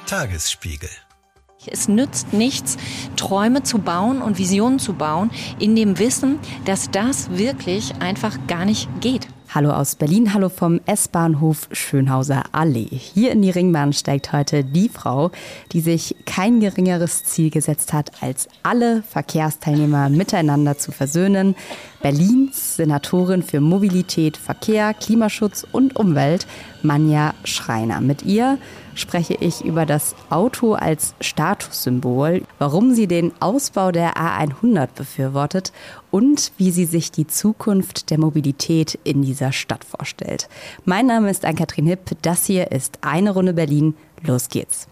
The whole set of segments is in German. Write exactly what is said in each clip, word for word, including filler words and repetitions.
Tagesspiegel. Es nützt nichts, Träume zu bauen und Visionen zu bauen, in dem Wissen, dass das wirklich einfach gar nicht geht. Hallo aus Berlin, hallo vom S-Bahnhof Schönhauser Allee. Hier in die Ringbahn steigt heute die Frau, die sich kein geringeres Ziel gesetzt hat, als alle Verkehrsteilnehmer miteinander zu versöhnen. Berlins Senatorin für Mobilität, Verkehr, Klimaschutz und Umwelt, Manja Schreiner. Mit ihr spreche ich über das Auto als Statussymbol, warum sie den Ausbau der A hundert befürwortet und wie sie sich die Zukunft der Mobilität in dieser Stadt vorstellt. Mein Name ist Ann-Kathrin Hipp, das hier ist Eine Runde Berlin. Los geht's.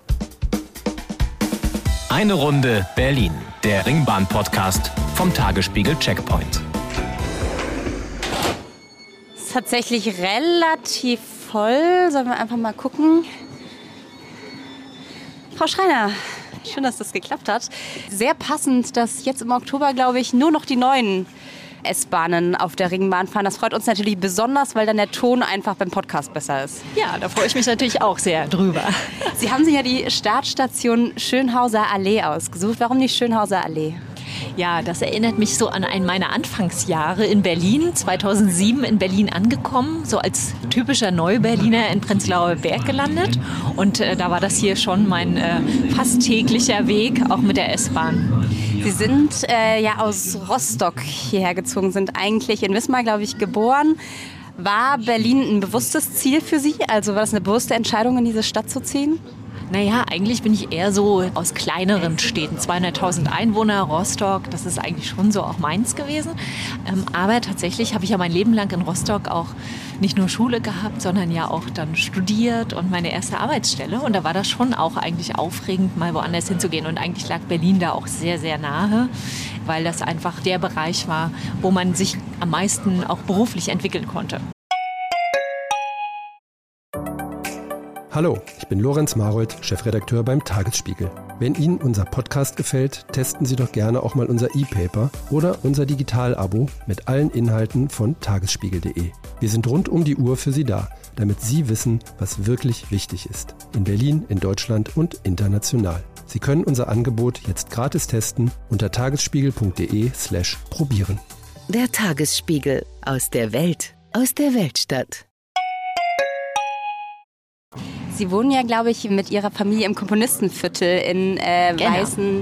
Eine Runde Berlin, der Ringbahn-Podcast vom Tagesspiegel Checkpoint. Es ist tatsächlich relativ voll. Sollen wir einfach mal gucken? Frau Schreiner, schön, dass das geklappt hat. Sehr passend, dass jetzt im Oktober, glaube ich, nur noch die neuen S-Bahnen auf der Ringbahn fahren. Das freut uns natürlich besonders, weil dann der Ton einfach beim Podcast besser ist. Ja, da freue ich mich natürlich auch sehr drüber. Sie haben sich ja die Startstation Schönhauser Allee ausgesucht. Warum die Schönhauser Allee? Ja, das erinnert mich so an einen meiner Anfangsjahre in Berlin. zweitausendsieben in Berlin angekommen, so als typischer Neuberliner in Prenzlauer Berg gelandet. Und äh, da war das hier schon mein äh, fast täglicher Weg, auch mit der S-Bahn. Sie sind äh, ja aus Rostock hierher gezogen, sind eigentlich in Wismar, glaube ich, geboren. War Berlin ein bewusstes Ziel für Sie? Also war das eine bewusste Entscheidung, in diese Stadt zu ziehen? Naja, eigentlich bin ich eher so aus kleineren Städten. zweihunderttausend Einwohner, Rostock, das ist eigentlich schon so auch meins gewesen. Ähm, aber tatsächlich habe ich ja mein Leben lang in Rostock auch nicht nur Schule gehabt, sondern ja auch dann studiert und meine erste Arbeitsstelle. Und da war das schon auch eigentlich aufregend, mal woanders hinzugehen. Und eigentlich lag Berlin da auch sehr, sehr nahe, weil das einfach der Bereich war, wo man sich am meisten auch beruflich entwickeln konnte. Hallo, ich bin Lorenz Marold, Chefredakteur beim Tagesspiegel. Wenn Ihnen unser Podcast gefällt, testen Sie doch gerne auch mal unser E-Paper oder unser Digital-Abo mit allen Inhalten von tagesspiegel punkt de. Wir sind rund um die Uhr für Sie da, damit Sie wissen, was wirklich wichtig ist. In Berlin, in Deutschland und international. Sie können unser Angebot jetzt gratis testen unter tagesspiegel punkt de slash probieren. Der Tagesspiegel aus der Welt, aus der Weltstadt. Sie wohnen ja, glaube ich, mit Ihrer Familie im Komponistenviertel in äh, Genau.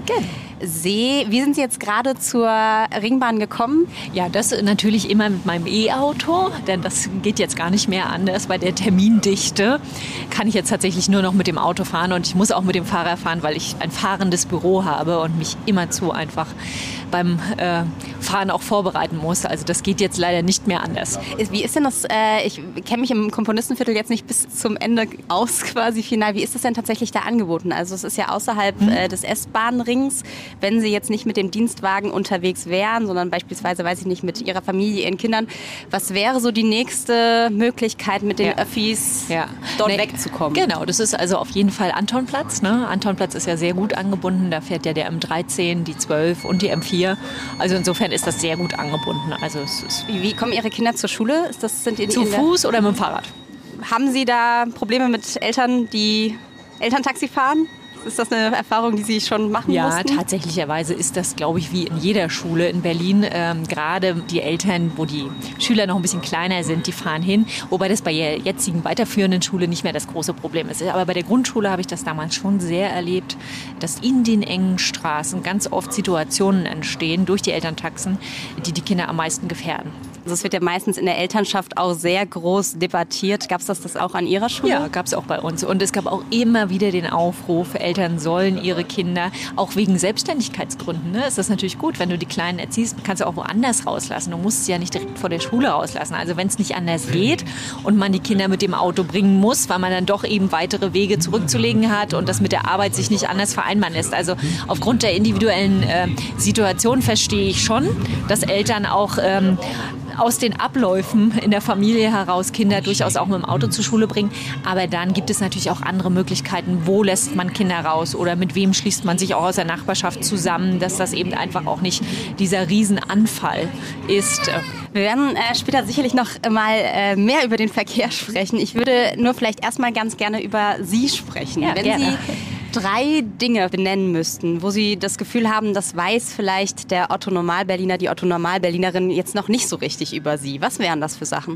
Weißensee. Wie sind Sie jetzt gerade zur Ringbahn gekommen? Ja, das natürlich immer mit meinem E-Auto, denn das geht jetzt gar nicht mehr anders. Bei der Termindichte kann ich jetzt tatsächlich nur noch mit dem Auto fahren und ich muss auch mit dem Fahrer fahren, weil ich ein fahrendes Büro habe und mich immerzu einfach beim äh, Fahren auch vorbereiten muss. Also das geht jetzt leider nicht mehr anders. Wie ist denn das, äh, ich kenne mich im Komponistenviertel jetzt nicht bis zum Ende aus quasi final. Wie ist das denn tatsächlich da angeboten? Also es ist ja außerhalb hm. äh, des S-Bahn-Rings. Wenn Sie jetzt nicht mit dem Dienstwagen unterwegs wären, sondern beispielsweise, weiß ich nicht, mit Ihrer Familie, Ihren Kindern, was wäre so die nächste Möglichkeit, mit den Ja. Öffis Ja. dort Nee, wegzukommen? Genau, das ist also auf jeden Fall Antonplatz. Ne? Antonplatz ist ja sehr gut angebunden. Da fährt ja der M dreizehn, die zwölf und die M vier. Also insofern ist das sehr gut angebunden. Also es ist Wie, wie kommen Ihre Kinder zur Schule? Ist das, sind die zu in der- Fuß oder mit dem Fahrrad? Haben Sie da Probleme mit Eltern, die Elterntaxi fahren? Ist das eine Erfahrung, die Sie schon machen Ja, mussten? tatsächlicherweise ist das, glaube ich, wie in jeder Schule in Berlin. Ähm, gerade die Eltern, wo die Schüler noch ein bisschen kleiner sind, die fahren hin. Wobei das bei der jetzigen weiterführenden Schule nicht mehr das große Problem ist. Aber bei der Grundschule habe ich das damals schon sehr erlebt, dass in den engen Straßen ganz oft Situationen entstehen durch die Elterntaxen, die die Kinder am meisten gefährden. Also es wird ja meistens in der Elternschaft auch sehr groß debattiert. Gab es das, das auch an Ihrer Schule? Ja, gab es auch bei uns. Und es gab auch immer wieder den Aufruf, Eltern sollen ihre Kinder, auch wegen Selbstständigkeitsgründen, ne, ist das natürlich gut, wenn du die Kleinen erziehst, kannst du auch woanders rauslassen. Du musst sie ja nicht direkt vor der Schule rauslassen. Also wenn es nicht anders geht und man die Kinder mit dem Auto bringen muss, weil man dann doch eben weitere Wege zurückzulegen hat und das mit der Arbeit sich nicht anders vereinbaren lässt. Also aufgrund der individuellen äh, Situation verstehe ich schon, dass Eltern auch ähm, aus den Abläufen in der Familie heraus Kinder durchaus auch mit dem Auto zur Schule bringen. Aber dann gibt es natürlich auch andere Möglichkeiten. Wo lässt man Kinder raus oder mit wem schließt man sich auch aus der Nachbarschaft zusammen, dass das eben einfach auch nicht dieser Riesenanfall ist. Wir werden äh, später sicherlich noch mal äh, mehr über den Verkehr sprechen. Ich würde nur vielleicht erstmal ganz gerne über Sie sprechen. Ja, Wenn gerne. Sie drei Dinge benennen müssten, wo Sie das Gefühl haben, das weiß vielleicht der Otto-Normalberliner, die Otto-Normalberlinerin jetzt noch nicht so richtig über Sie. Was wären das für Sachen?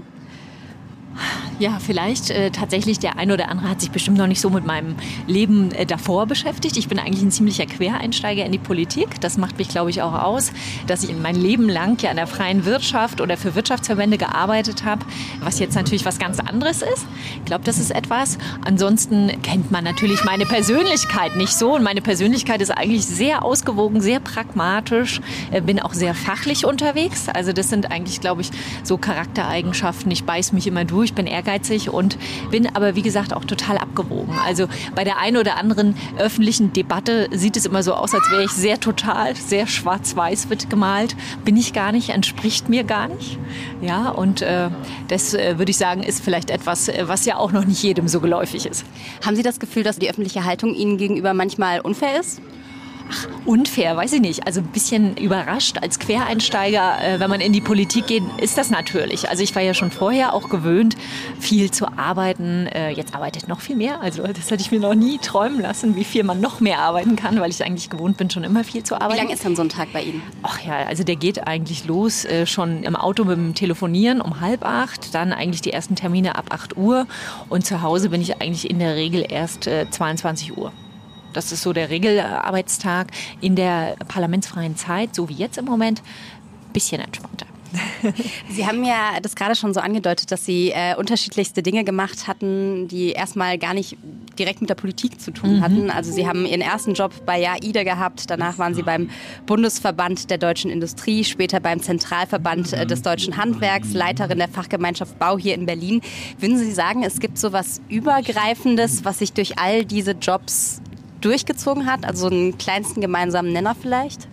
Ja, vielleicht äh, tatsächlich der eine oder andere hat sich bestimmt noch nicht so mit meinem Leben äh, davor beschäftigt. Ich bin eigentlich ein ziemlicher Quereinsteiger in die Politik. Das macht mich, glaube ich, auch aus, dass ich mein Leben lang ja in der freien Wirtschaft oder für Wirtschaftsverbände gearbeitet habe, was jetzt natürlich was ganz anderes ist. Ich glaube, das ist etwas. Ansonsten kennt man natürlich meine Persönlichkeit nicht so. Und meine Persönlichkeit ist eigentlich sehr ausgewogen, sehr pragmatisch, äh, bin auch sehr fachlich unterwegs. Also das sind eigentlich, glaube ich, so Charaktereigenschaften. Ich beiß mich immer durch. Ich bin ehrgeizig und bin aber, wie gesagt, auch total abgewogen. Also bei der einen oder anderen öffentlichen Debatte sieht es immer so aus, als wäre ich sehr total, sehr schwarz-weiß wird gemalt. Bin ich gar nicht, entspricht mir gar nicht. Ja, und äh, das äh, würde ich sagen, ist vielleicht etwas, was ja auch noch nicht jedem so geläufig ist. Haben Sie das Gefühl, dass die öffentliche Haltung Ihnen gegenüber manchmal unfair ist? Ach, unfair, weiß ich nicht. Also ein bisschen überrascht als Quereinsteiger, äh, wenn man in die Politik geht, ist das natürlich. Also ich war ja schon vorher auch gewöhnt, viel zu arbeiten. Äh, jetzt arbeitet noch viel mehr. Also das hätte ich mir noch nie träumen lassen, wie viel man noch mehr arbeiten kann, weil ich eigentlich gewohnt bin, schon immer viel zu arbeiten. Wie lang ist denn so ein Tag bei Ihnen? Ach ja, also der geht eigentlich los äh, schon im Auto mit dem Telefonieren um halb acht, dann eigentlich die ersten Termine ab acht Uhr und zu Hause bin ich eigentlich in der Regel erst äh, zweiundzwanzig Uhr. Das ist so der Regelarbeitstag. In der parlamentsfreien Zeit, so wie jetzt im Moment, ein bisschen entspannter. Sie haben ja das gerade schon so angedeutet, dass Sie äh, unterschiedlichste Dinge gemacht hatten, die erstmal gar nicht direkt mit der Politik zu tun hatten. Mhm. Also Sie haben Ihren ersten Job bei AIDA gehabt, danach waren Sie beim Bundesverband der deutschen Industrie, später beim Zentralverband äh, des deutschen Handwerks, Leiterin der Fachgemeinschaft Bau hier in Berlin. Würden Sie sagen, es gibt so was Übergreifendes, was sich durch all diese Jobs durchgezogen hat? Also einen kleinsten gemeinsamen Nenner vielleicht?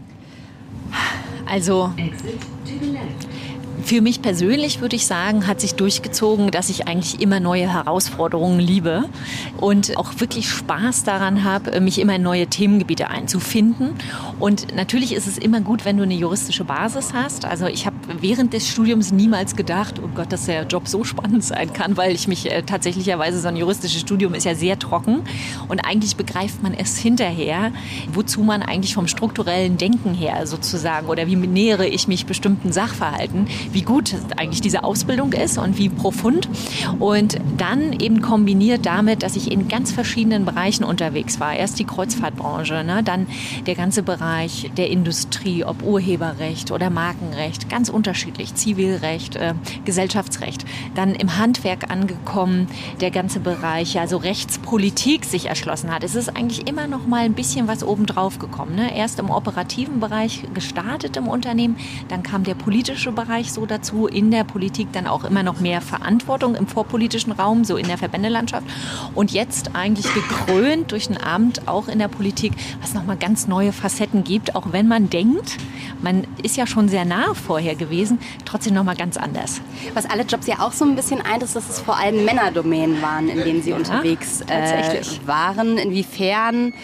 Also für mich persönlich würde ich sagen, hat sich durchgezogen, dass ich eigentlich immer neue Herausforderungen liebe und auch wirklich Spaß daran habe, mich immer in neue Themengebiete einzufinden. Und natürlich ist es immer gut, wenn du eine juristische Basis hast. Also ich habe während des Studiums niemals gedacht, oh Gott, dass der Job so spannend sein kann, weil ich mich äh, tatsächlicherweise, so ein juristisches Studium ist ja sehr trocken. Und eigentlich begreift man es hinterher, wozu man eigentlich vom strukturellen Denken her sozusagen oder wie nähere ich mich bestimmten Sachverhalten, wie gut eigentlich diese Ausbildung ist und wie profund. Und dann eben kombiniert damit, dass ich in ganz verschiedenen Bereichen unterwegs war. Erst die Kreuzfahrtbranche, ne? Dann der ganze Bereich der Industrie, ob Urheberrecht oder Markenrecht, ganz unterschiedlich, Zivilrecht, äh, Gesellschaftsrecht. Dann im Handwerk angekommen, der ganze Bereich, ja, so Rechtspolitik sich erschlossen hat. Es ist eigentlich immer noch mal ein bisschen was obendrauf gekommen. Ne? Erst im operativen Bereich gestartet im Unternehmen, dann kam der politische Bereich so dazu, in der Politik dann auch immer noch mehr Verantwortung im vorpolitischen Raum, so in der Verbändelandschaft und jetzt eigentlich gekrönt durch ein Amt auch in der Politik, was nochmal ganz neue Facetten gibt, auch wenn man denkt, man ist ja schon sehr nah vorher gewesen, trotzdem nochmal ganz anders. Was alle Jobs ja auch so ein bisschen eint, ist, dass es vor allem Männerdomänen waren, in denen Sie ja, unterwegs äh, waren. Inwiefern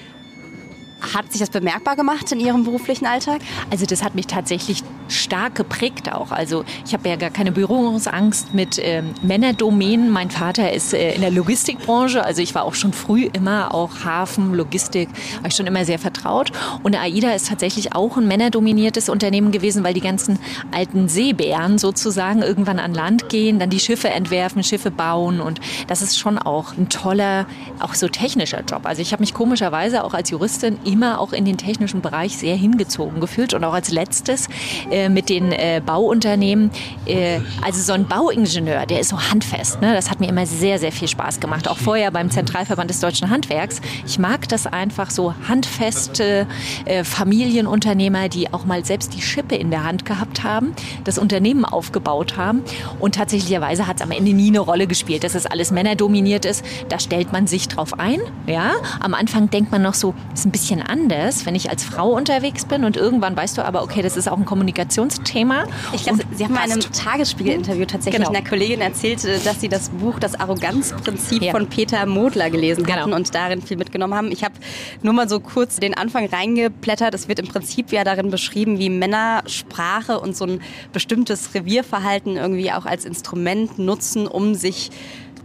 hat sich das bemerkbar gemacht in Ihrem beruflichen Alltag? Also das hat mich tatsächlich stark geprägt auch. Also ich habe ja gar keine Berührungsangst mit ähm, Männerdomänen. Mein Vater ist äh, in der Logistikbranche, also ich war auch schon früh immer auch Hafen, Logistik, war ich schon immer sehr vertraut. Und AIDA ist tatsächlich auch ein männerdominiertes Unternehmen gewesen, weil die ganzen alten Seebären sozusagen irgendwann an Land gehen, dann die Schiffe entwerfen, Schiffe bauen und das ist schon auch ein toller, auch so technischer Job. Also ich habe mich komischerweise auch als Juristin immer auch in den technischen Bereich sehr hingezogen gefühlt und auch als letztes äh, mit den äh, Bauunternehmen. Äh, also so ein Bauingenieur, der ist so handfest. Ne? Das hat mir immer sehr, sehr viel Spaß gemacht. Auch vorher beim Zentralverband des deutschen Handwerks. Ich mag das einfach so handfeste äh, Familienunternehmer, die auch mal selbst die Schippe in der Hand gehabt haben, das Unternehmen aufgebaut haben und tatsächlicherweise hat es am Ende nie eine Rolle gespielt, dass es alles männerdominiert ist. Da stellt man sich drauf ein. Ja? Am Anfang denkt man noch so, ist ein bisschen anders, wenn ich als Frau unterwegs bin und irgendwann weißt du aber, okay, das ist auch ein Kommunikationsthema. Ich glaube, Sie haben in einem Tagesspiegel-Interview tatsächlich genau. einer Kollegin erzählt, dass Sie das Buch Das Arroganzprinzip ja. von Peter Modler gelesen genau. hatten und darin viel mitgenommen haben. Ich habe nur mal so kurz den Anfang reingeplättert. Es wird im Prinzip ja darin beschrieben, wie Männer Sprache und so ein bestimmtes Revierverhalten irgendwie auch als Instrument nutzen, um sich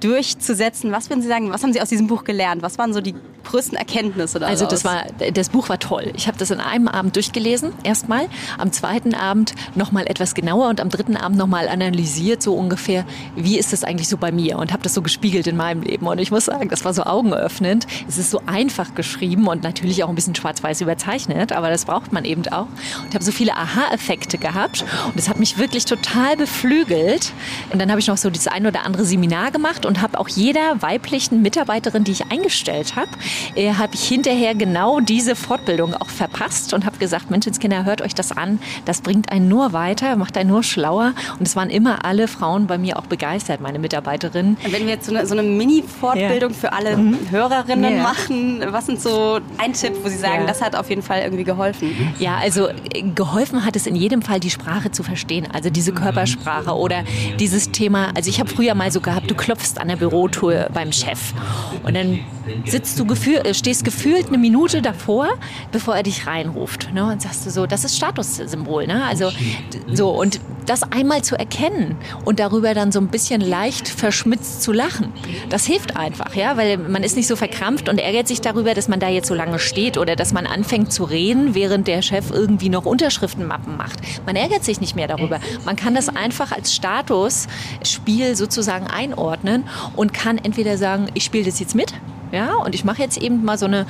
durchzusetzen. Was würden Sie sagen, was haben Sie aus diesem Buch gelernt? Was waren so die größten Erkenntnisse daraus? Also das war, das Buch war toll. Ich habe das in einem Abend durchgelesen, erstmal. Am zweiten Abend nochmal etwas genauer und am dritten Abend nochmal analysiert, so ungefähr, wie ist das eigentlich so bei mir? Und habe das so gespiegelt in meinem Leben. Und ich muss sagen, das war so augenöffnend. Es ist so einfach geschrieben und natürlich auch ein bisschen schwarz-weiß überzeichnet, aber das braucht man eben auch. Und ich habe so viele Aha-Effekte gehabt und das hat mich wirklich total beflügelt. Und dann habe ich noch so das ein oder andere Seminar gemacht und habe auch jeder weiblichen Mitarbeiterin, die ich eingestellt habe, äh, habe ich hinterher genau diese Fortbildung auch verpasst und habe gesagt, Menschenskinder, hört euch das an, das bringt einen nur weiter, macht einen nur schlauer. Und es waren immer alle Frauen bei mir auch begeistert, meine Mitarbeiterinnen. Und wenn wir jetzt so eine, so eine Mini-Fortbildung ja. für alle mhm. Hörerinnen ja. machen, was sind so ein Tipp, wo Sie sagen, ja. das hat auf jeden Fall irgendwie geholfen? Ja, also geholfen hat es in jedem Fall, die Sprache zu verstehen, also diese Körpersprache oder dieses Thema, also ich habe früher mal so gehabt, du klopfst an der Bürotour beim Chef und dann sitzt du gefühl, stehst gefühlt eine Minute davor, bevor er dich reinruft, ne? Und sagst du so, das ist Statussymbol, ne? Also so, und das einmal zu erkennen und darüber dann so ein bisschen leicht verschmitzt zu lachen, das hilft einfach, ja, weil man ist nicht so verkrampft und ärgert sich darüber, dass man da jetzt so lange steht oder dass man anfängt zu reden, während der Chef irgendwie noch Unterschriftenmappen macht. Man ärgert sich nicht mehr darüber. Man kann das einfach als Statusspiel sozusagen einordnen und kann entweder sagen, ich spiele das jetzt mit, ja, und ich mache jetzt eben mal so eine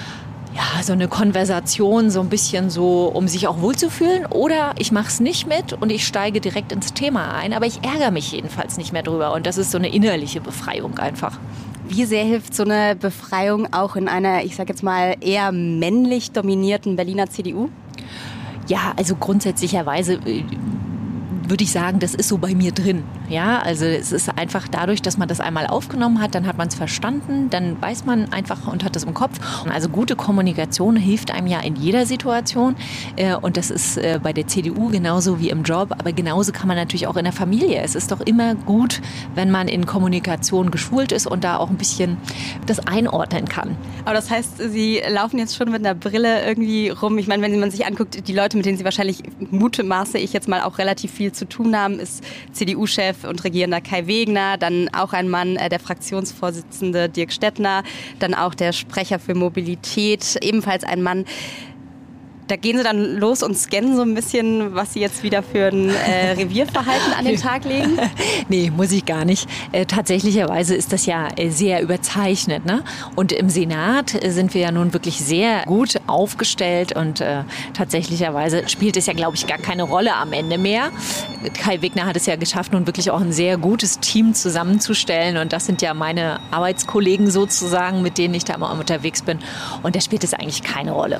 Ja, so eine Konversation, so ein bisschen so, um sich auch wohlzufühlen. Oder ich mache es nicht mit und ich steige direkt ins Thema ein. Aber ich ärgere mich jedenfalls nicht mehr drüber. Und das ist so eine innerliche Befreiung einfach. Wie sehr hilft so eine Befreiung auch in einer, ich sage jetzt mal, eher männlich dominierten Berliner C D U? Ja, also grundsätzlicherweise würde ich sagen, das ist so bei mir drin. Ja, also es ist einfach dadurch, dass man das einmal aufgenommen hat, dann hat man es verstanden, dann weiß man einfach und hat das im Kopf. Also gute Kommunikation hilft einem ja in jeder Situation und das ist bei der C D U genauso wie im Job, aber genauso kann man natürlich auch in der Familie. Es ist doch immer gut, wenn man in Kommunikation geschult ist und da auch ein bisschen das einordnen kann. Aber das heißt, Sie laufen jetzt schon mit einer Brille irgendwie rum. Ich meine, wenn man sich anguckt, die Leute, mit denen Sie wahrscheinlich, mutmaße ich jetzt mal, auch relativ viel zu tun haben, ist C D U-Chef und Regierender Kai Wegner, dann auch ein Mann, äh, der Fraktionsvorsitzende Dirk Stettner, dann auch der Sprecher für Mobilität, ebenfalls ein Mann. Da gehen Sie dann los und scannen so ein bisschen, was Sie jetzt wieder für ein äh, Revierverhalten an den Tag legen? Nee, muss ich gar nicht. Äh, tatsächlicherweise ist das ja äh, sehr überzeichnet, ne? Und im Senat äh, sind wir ja nun wirklich sehr gut aufgestellt und äh, tatsächlicherweise spielt es ja, glaube ich, gar keine Rolle am Ende mehr. Kai Wegner hat es ja geschafft, nun wirklich auch ein sehr gutes Team zusammenzustellen und das sind ja meine Arbeitskollegen sozusagen, mit denen ich da immer unterwegs bin und da spielt es eigentlich keine Rolle.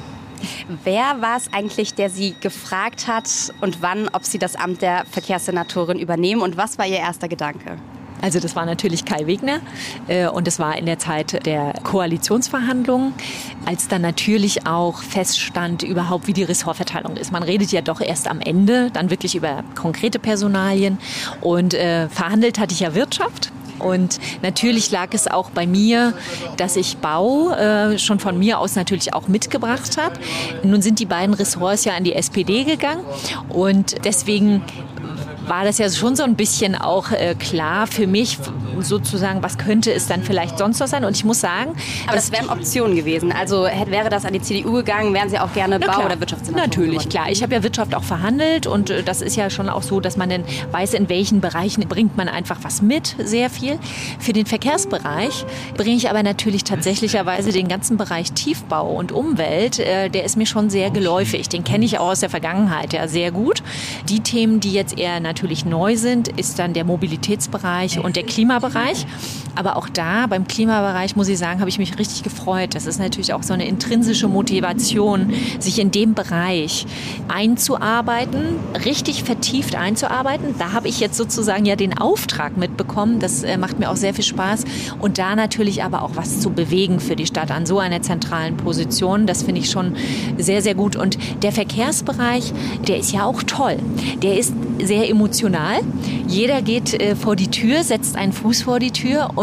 Wer war es eigentlich, der Sie gefragt hat und wann, ob Sie das Amt der Verkehrssenatorin übernehmen und was war Ihr erster Gedanke? Also das war natürlich Kai Wegner äh, und das war in der Zeit der Koalitionsverhandlungen, als dann natürlich auch feststand überhaupt, wie die Ressortverteilung ist. Man redet ja doch erst am Ende, dann wirklich über konkrete Personalien und äh, verhandelt hatte ich ja Wirtschaft. Und natürlich lag es auch bei mir, dass ich Bau äh, schon von mir aus natürlich auch mitgebracht habe. Nun sind die beiden Ressorts ja an die S P D gegangen und deswegen war das ja schon so ein bisschen auch äh, klar für mich sozusagen, was könnte es dann vielleicht sonst noch sein. Und ich muss sagen... Aber das wären Optionen gewesen. Also hätte, wäre das an die C D U gegangen, wären Sie auch gerne Bau- oder Wirtschaftssenatorin? Natürlich, klar. Ich habe ja Wirtschaft auch verhandelt und äh, das ist ja schon auch so, dass man dann weiß, in welchen Bereichen bringt man einfach was mit, sehr viel. Für den Verkehrsbereich bringe ich aber natürlich tatsächlicherweise den ganzen Bereich Tiefbau und Umwelt, äh, der ist mir schon sehr geläufig. Den kenne ich auch aus der Vergangenheit ja sehr gut. Die Themen, die jetzt eher natürlich neu sind, ist dann der Mobilitätsbereich und der Klimabereich. Aber auch da, beim Klimabereich, muss ich sagen, habe ich mich richtig gefreut. Das ist natürlich auch so eine intrinsische Motivation, sich in dem Bereich einzuarbeiten, richtig vertieft einzuarbeiten. Da habe ich jetzt sozusagen ja den Auftrag mitbekommen. Das äh, macht mir auch sehr viel Spaß. Und da natürlich aber auch was zu bewegen für die Stadt an so einer zentralen Position. Das finde ich schon sehr, sehr gut. Und der Verkehrsbereich, der ist ja auch toll. Der ist sehr emotional. Jeder geht äh, vor die Tür, setzt einen Fuß vor die Tür und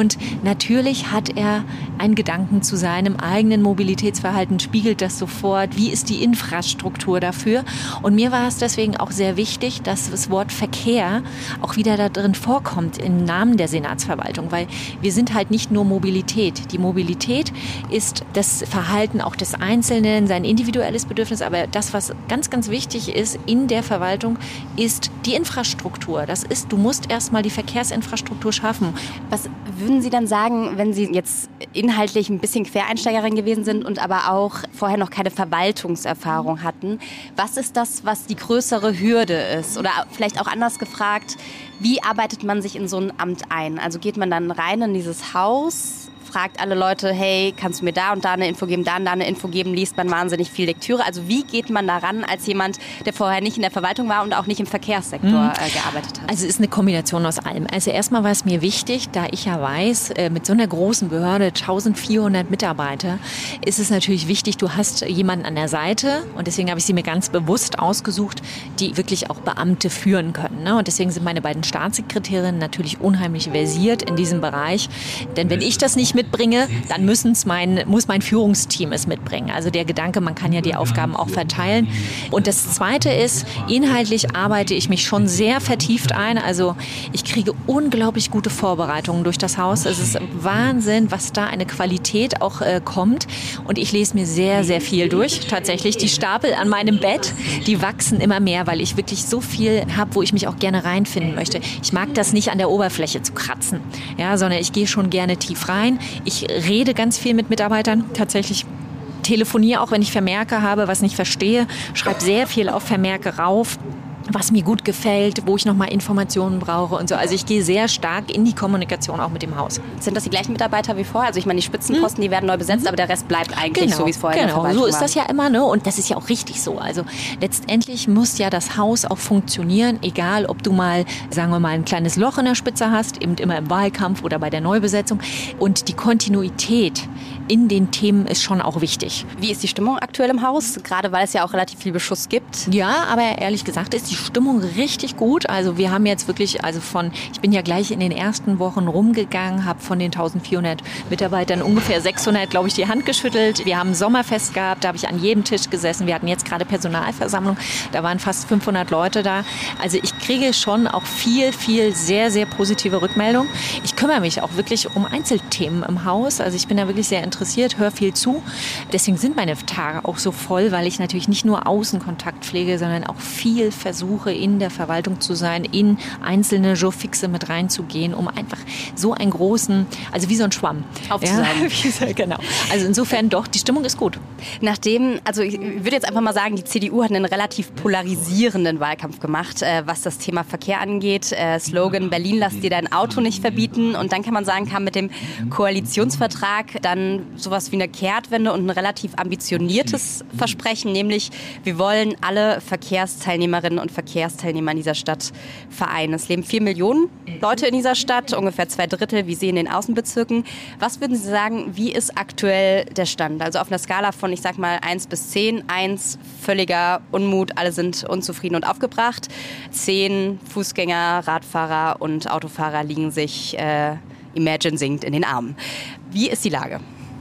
Und natürlich hat er einen Gedanken zu seinem eigenen Mobilitätsverhalten, spiegelt das sofort. Wie ist die Infrastruktur dafür? Und mir war es deswegen auch sehr wichtig, dass das Wort Verkehr auch wieder da drin vorkommt im Namen der Senatsverwaltung, weil wir sind halt nicht nur Mobilität. Die Mobilität ist das Verhalten auch des Einzelnen, sein individuelles Bedürfnis, aber das, was ganz, ganz wichtig ist in der Verwaltung, ist die Infrastruktur. Das ist, du musst erstmal die Verkehrsinfrastruktur schaffen. Was würden Sie dann sagen, wenn Sie jetzt inhaltlich ein bisschen Quereinsteigerin gewesen sind und aber auch vorher noch keine Verwaltungserfahrung hatten? Was ist das, was die größere Hürde ist? Oder vielleicht auch anders gefragt, wie arbeitet man sich in so ein Amt ein? Also geht man dann rein in dieses Haus, fragt alle Leute, hey, kannst du mir da und da eine Info geben, da und da eine Info geben, liest man wahnsinnig viel Lektüre. Also wie geht man daran als jemand, der vorher nicht in der Verwaltung war und auch nicht im Verkehrssektor mhm. äh, gearbeitet hat? Also es ist eine Kombination aus allem. Also erstmal war es mir wichtig, da ich ja weiß, äh, mit so einer großen Behörde, eintausendvierhundert Mitarbeiter, ist es natürlich wichtig, du hast jemanden an der Seite und deswegen habe ich sie mir ganz bewusst ausgesucht, die wirklich auch Beamte führen können. Ne? Und deswegen sind meine beiden Staatssekretärinnen natürlich unheimlich versiert in diesem Bereich. Denn wenn ich das nicht mitbringe, dann müssen's mein, muss mein Führungsteam es mitbringen. Also der Gedanke, man kann ja die Aufgaben auch verteilen. Und das Zweite ist, inhaltlich arbeite ich mich schon sehr vertieft ein. Also ich kriege unglaublich gute Vorbereitungen durch das Haus. Es ist Wahnsinn, was da eine Qualität auch äh, kommt. Und ich lese mir sehr, sehr viel durch. Tatsächlich, die Stapel an meinem Bett, die wachsen immer mehr, weil ich wirklich so viel habe, wo ich mich auch gerne reinfinden möchte. Ich mag das nicht an der Oberfläche zu kratzen, ja, sondern ich gehe schon gerne tief rein. Ich rede ganz viel mit Mitarbeitern, tatsächlich telefoniere auch, wenn ich Vermerke habe, was nicht verstehe, schreibe sehr viel auf Vermerke rauf, was mir gut gefällt, wo ich nochmal Informationen brauche und so. Also ich gehe sehr stark in die Kommunikation auch mit dem Haus. Sind das die gleichen Mitarbeiter wie vorher? Also ich meine, die Spitzenposten, die werden neu besetzt, aber der Rest bleibt eigentlich genau, so, wie es vorher genau. in der Verwaltung war. So ist das ja immer, ne? Und das ist ja auch richtig so. Also letztendlich muss ja das Haus auch funktionieren, egal ob du mal, sagen wir mal, ein kleines Loch in der Spitze hast, eben immer im Wahlkampf oder bei der Neubesetzung. Und die Kontinuität in den Themen ist schon auch wichtig. Wie ist die Stimmung aktuell im Haus? Gerade weil es ja auch relativ viel Beschuss gibt. Ja, aber ehrlich gesagt ist die Stimmung richtig gut. Also wir haben jetzt wirklich, also von, ich bin ja gleich in den ersten Wochen rumgegangen, habe von den eintausendvierhundert Mitarbeitern ungefähr sechshundert, glaube ich, die Hand geschüttelt. Wir haben ein Sommerfest gehabt, da habe ich an jedem Tisch gesessen. Wir hatten jetzt gerade Personalversammlung, da waren fast fünfhundert Leute da. Also ich kriege schon auch viel, viel sehr, sehr positive Rückmeldungen. Ich kümmere mich auch wirklich um Einzelthemen im Haus. Also ich bin da wirklich sehr interessiert, höre viel zu. Deswegen sind meine Tage auch so voll, weil ich natürlich nicht nur Außenkontakt pflege, sondern auch viel versuche, in der Verwaltung zu sein, in einzelne Jourfixe mit reinzugehen, um einfach so einen großen, also wie so ein Schwamm aufzusaugen. Ja, genau. Also insofern doch, die Stimmung ist gut. Nachdem, also ich würde jetzt einfach mal sagen, die C D U hat einen relativ polarisierenden Wahlkampf gemacht, äh, was das Thema Verkehr angeht. Äh, Slogan, Berlin, lass dir dein Auto nicht verbieten. Und dann kann man sagen, kam mit dem Koalitionsvertrag dann sowas wie eine Kehrtwende und ein relativ ambitioniertes Versprechen, nämlich wir wollen alle Verkehrsteilnehmerinnen und Verkehrsteilnehmer in dieser Stadt vereinen. Es leben vier Millionen Leute in dieser Stadt, ungefähr zwei Drittel wie Sie in den Außenbezirken. Was würden Sie sagen, wie ist aktuell der Stand? Also auf einer Skala von, ich sag mal, eins bis zehn. eins, völliger Unmut, alle sind unzufrieden und aufgebracht. zehn, Fußgänger, Radfahrer und Autofahrer liegen sich äh, Imagine singt in den Armen. Wie ist die Lage?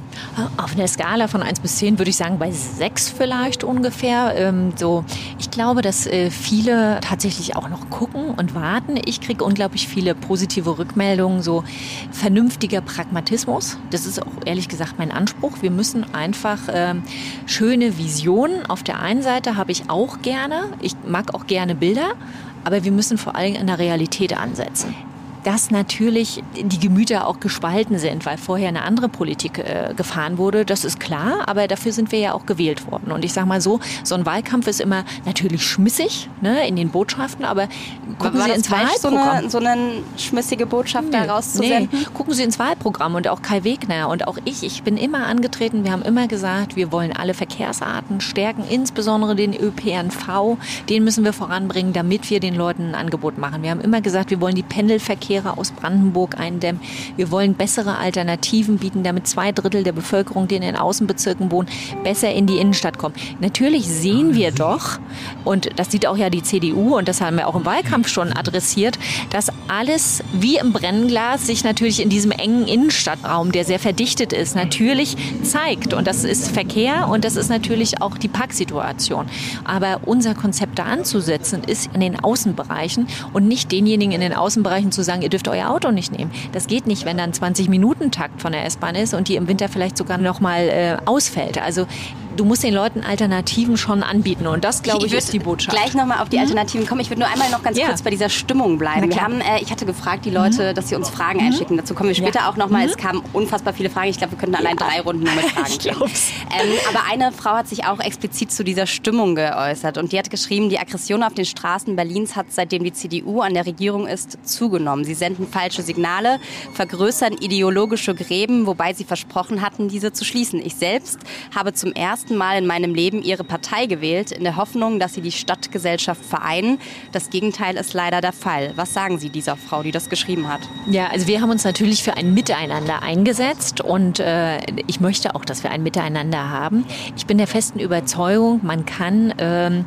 Auf einer Skala von eins bis zehn würde ich sagen, bei sechs vielleicht ungefähr. Ähm, so, ich glaube, dass äh, viele tatsächlich auch noch gucken und warten. Ich kriege unglaublich viele positive Rückmeldungen, so vernünftiger Pragmatismus. Das ist auch ehrlich gesagt mein Anspruch. Wir müssen einfach ähm, schöne Visionen. Auf der einen Seite habe ich auch gerne, ich mag auch gerne Bilder, aber wir müssen vor allem an der Realität ansetzen. Dass natürlich die Gemüter auch gespalten sind, weil vorher eine andere Politik äh, gefahren wurde, das ist klar, aber dafür sind wir ja auch gewählt worden. Und ich sage mal so, so ein Wahlkampf ist immer natürlich schmissig, ne, in den Botschaften, aber gucken War Sie das ins falsch, Wahlprogramm. So eine, so eine schmissige Botschaft nee, da rauszusenden? Nee. Gucken Sie ins Wahlprogramm und auch Kai Wegner und auch ich, ich bin immer angetreten, wir haben immer gesagt, wir wollen alle Verkehrsarten stärken, insbesondere den Ö P N V, den müssen wir voranbringen, damit wir den Leuten ein Angebot machen. Wir haben immer gesagt, wir wollen die Pendelverkehr Verkehre aus Brandenburg eindämmen. Wir wollen bessere Alternativen bieten, damit zwei Drittel der Bevölkerung, die in den Außenbezirken wohnen, besser in die Innenstadt kommen. Natürlich sehen wir doch, und das sieht auch ja die C D U, und das haben wir auch im Wahlkampf schon adressiert, dass alles wie im Brennglas sich natürlich in diesem engen Innenstadtraum, der sehr verdichtet ist, natürlich zeigt. Und das ist Verkehr und das ist natürlich auch die Parksituation. Aber unser Konzept da anzusetzen, ist in den Außenbereichen und nicht denjenigen in den Außenbereichen zu sagen, ihr dürft euer Auto nicht nehmen. Das geht nicht, wenn dann zwanzig-Minuten-Takt von der S-Bahn ist und die im Winter vielleicht sogar noch mal äh, ausfällt. Also du musst den Leuten Alternativen schon anbieten und das, glaube ich, ich ist die Botschaft. Gleich nochmal auf die Alternativen kommen. Ich würde nur einmal noch ganz ja. kurz bei dieser Stimmung bleiben. Wir haben, äh, ich hatte gefragt, die Leute, mhm. dass sie uns Fragen mhm. einschicken. Dazu kommen wir später ja. auch nochmal. Mhm. Es kamen unfassbar viele Fragen. Ich glaube, wir könnten allein ja. drei Runden nur mit Fragen ich glaub's. Ähm, aber eine Frau hat sich auch explizit zu dieser Stimmung geäußert und die hat geschrieben, die Aggression auf den Straßen Berlins hat, seitdem die C D U an der Regierung ist, zugenommen. Sie senden falsche Signale, vergrößern ideologische Gräben, wobei sie versprochen hatten, diese zu schließen. Ich selbst habe zum ersten Mal in meinem Leben ihre Partei gewählt, in der Hoffnung, dass sie die Stadtgesellschaft vereinen. Das Gegenteil ist leider der Fall. Was sagen Sie dieser Frau, die das geschrieben hat? Ja, also wir haben uns natürlich für ein Miteinander eingesetzt und äh, ich möchte auch, dass wir ein Miteinander haben. Ich bin der festen Überzeugung, man kann ähm,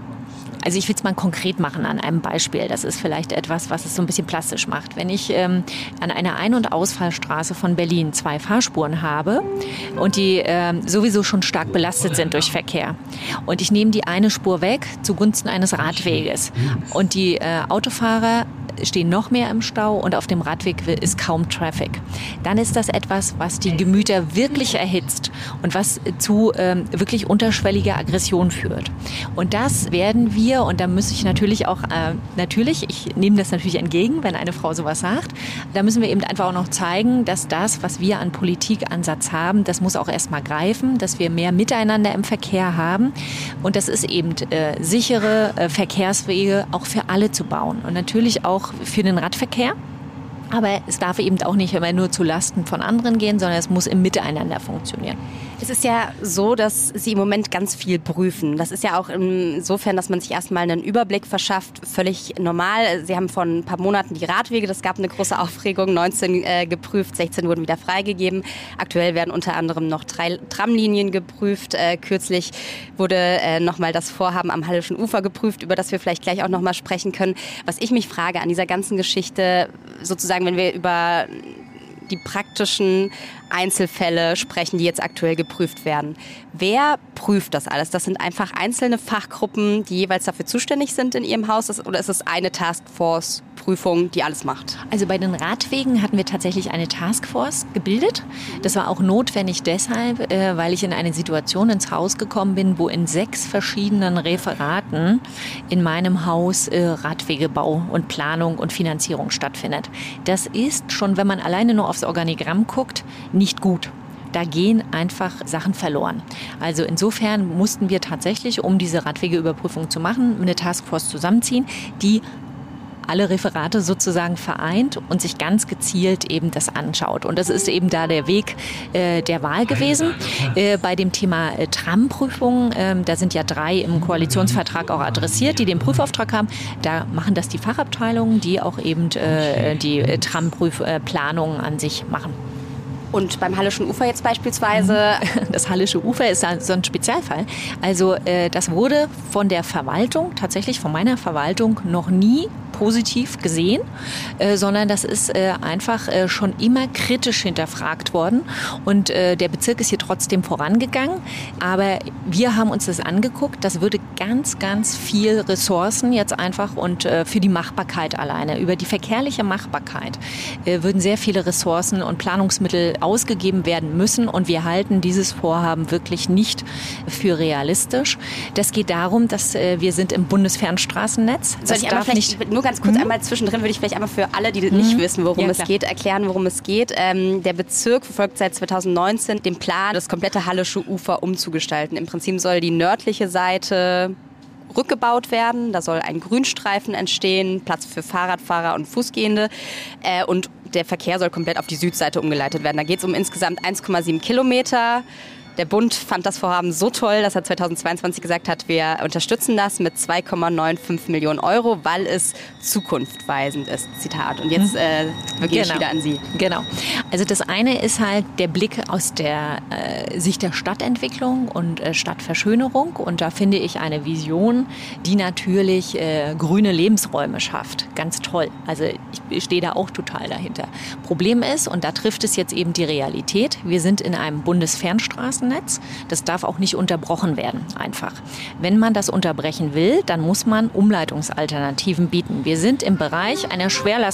Also ich will es mal konkret machen an einem Beispiel. Das ist vielleicht etwas, was es so ein bisschen plastisch macht. Wenn ich ähm, an einer Ein- und Ausfallstraße von Berlin zwei Fahrspuren habe und die ähm, sowieso schon stark belastet sind durch Verkehr und ich nehme die eine Spur weg zugunsten eines Radweges und die äh, Autofahrer stehen noch mehr im Stau und auf dem Radweg ist kaum Traffic. Dann ist das etwas, was die Gemüter wirklich erhitzt und was zu ähm, wirklich unterschwelliger Aggression führt. Und das werden wir, und da muss ich natürlich auch, äh, natürlich, ich nehme das natürlich entgegen, wenn eine Frau sowas sagt, da müssen wir eben einfach auch noch zeigen, dass das, was wir an Politikansatz haben, das muss auch erstmal greifen, dass wir mehr Miteinander im Verkehr haben. Und das ist eben äh, sichere äh, Verkehrswege auch für alle zu bauen. Und natürlich auch für den Radverkehr. Aber es darf eben auch nicht immer nur zu Lasten von anderen gehen, sondern es muss im Miteinander funktionieren. Es ist ja so, dass Sie im Moment ganz viel prüfen. Das ist ja auch insofern, dass man sich erstmal einen Überblick verschafft, völlig normal. Sie haben vor ein paar Monaten die Radwege, das gab eine große Aufregung, neunzehn äh, geprüft, sechzehn wurden wieder freigegeben. Aktuell werden unter anderem noch drei Tramlinien geprüft. Äh, kürzlich wurde äh, nochmal das Vorhaben am Hallischen Ufer geprüft, über das wir vielleicht gleich auch nochmal sprechen können. Was ich mich frage an dieser ganzen Geschichte, sozusagen, wenn wir über die praktischen Einzelfälle sprechen, die jetzt aktuell geprüft werden. Wer prüft das alles? Das sind einfach einzelne Fachgruppen, die jeweils dafür zuständig sind in Ihrem Haus, oder ist es eine Taskforce-Prüfung, die alles macht? Also bei den Radwegen hatten wir tatsächlich eine Taskforce gebildet. Das war auch notwendig deshalb, weil ich in eine Situation ins Haus gekommen bin, wo in sechs verschiedenen Referaten in meinem Haus Radwegebau und Planung und Finanzierung stattfindet. Das ist schon, wenn man alleine nur aufs Organigramm guckt, nicht gut. Da gehen einfach Sachen verloren. Also insofern mussten wir tatsächlich, um diese Radwegeüberprüfung zu machen, eine Taskforce zusammenziehen, die alle Referate sozusagen vereint und sich ganz gezielt eben das anschaut. Und das ist eben da der Weg äh, der Wahl gewesen. Äh, bei dem Thema äh, Tramprüfung, äh, da sind ja drei im Koalitionsvertrag auch adressiert, die den Prüfauftrag haben. Da machen das die Fachabteilungen, die auch eben äh, die äh, Tramprüfplanungen äh, an sich machen. Und beim Hallischen Ufer jetzt beispielsweise? Das Hallische Ufer ist so ein Spezialfall. Also äh, das wurde von der Verwaltung, tatsächlich von meiner Verwaltung, noch nie positiv gesehen, äh, sondern das ist äh, einfach äh, schon immer kritisch hinterfragt worden. Und äh, der Bezirk ist hier trotzdem vorangegangen. Aber wir haben uns das angeguckt. Das würde ganz, ganz viel Ressourcen jetzt einfach und äh, für die Machbarkeit alleine, über die verkehrliche Machbarkeit, äh, würden sehr viele Ressourcen und Planungsmittel ausgegeben werden müssen. Und wir halten dieses Vorhaben wirklich nicht für realistisch. Das geht darum, dass äh, wir sind im Bundesfernstraßennetz. Das Soll ich darf nicht nur ganz kurz mhm. einmal zwischendrin, würde ich vielleicht einmal für alle, die nicht mhm. wissen, worum ja, es geht, erklären, worum es geht. Ähm, der Bezirk verfolgt seit zweitausendneunzehn den Plan, das komplette Hallische Ufer umzugestalten. Im Prinzip soll die nördliche Seite rückgebaut werden. Da soll ein Grünstreifen entstehen, Platz für Fahrradfahrer und Fußgehende. Äh, und der Verkehr soll komplett auf die Südseite umgeleitet werden. Da geht es um insgesamt eins Komma sieben Kilometer. Der Bund fand das Vorhaben so toll, dass er zweitausendzweiundzwanzig gesagt hat, wir unterstützen das mit zwei Komma fünfundneunzig Millionen Euro, weil es zukunftsweisend ist. Zitat. Und jetzt äh, gehe ich Genau. wieder an Sie. Genau. Also das eine ist halt der Blick aus der äh, Sicht der Stadtentwicklung und äh, Stadtverschönerung. Und da finde ich eine Vision, die natürlich äh, grüne Lebensräume schafft. Ganz toll. Also ich stehe da auch total dahinter. Problem ist, und da trifft es jetzt eben die Realität, wir sind in einem Bundesfernstraßennetz. Das darf auch nicht unterbrochen werden, einfach. Wenn man das unterbrechen will, dann muss man Umleitungsalternativen bieten. Wir sind im Bereich einer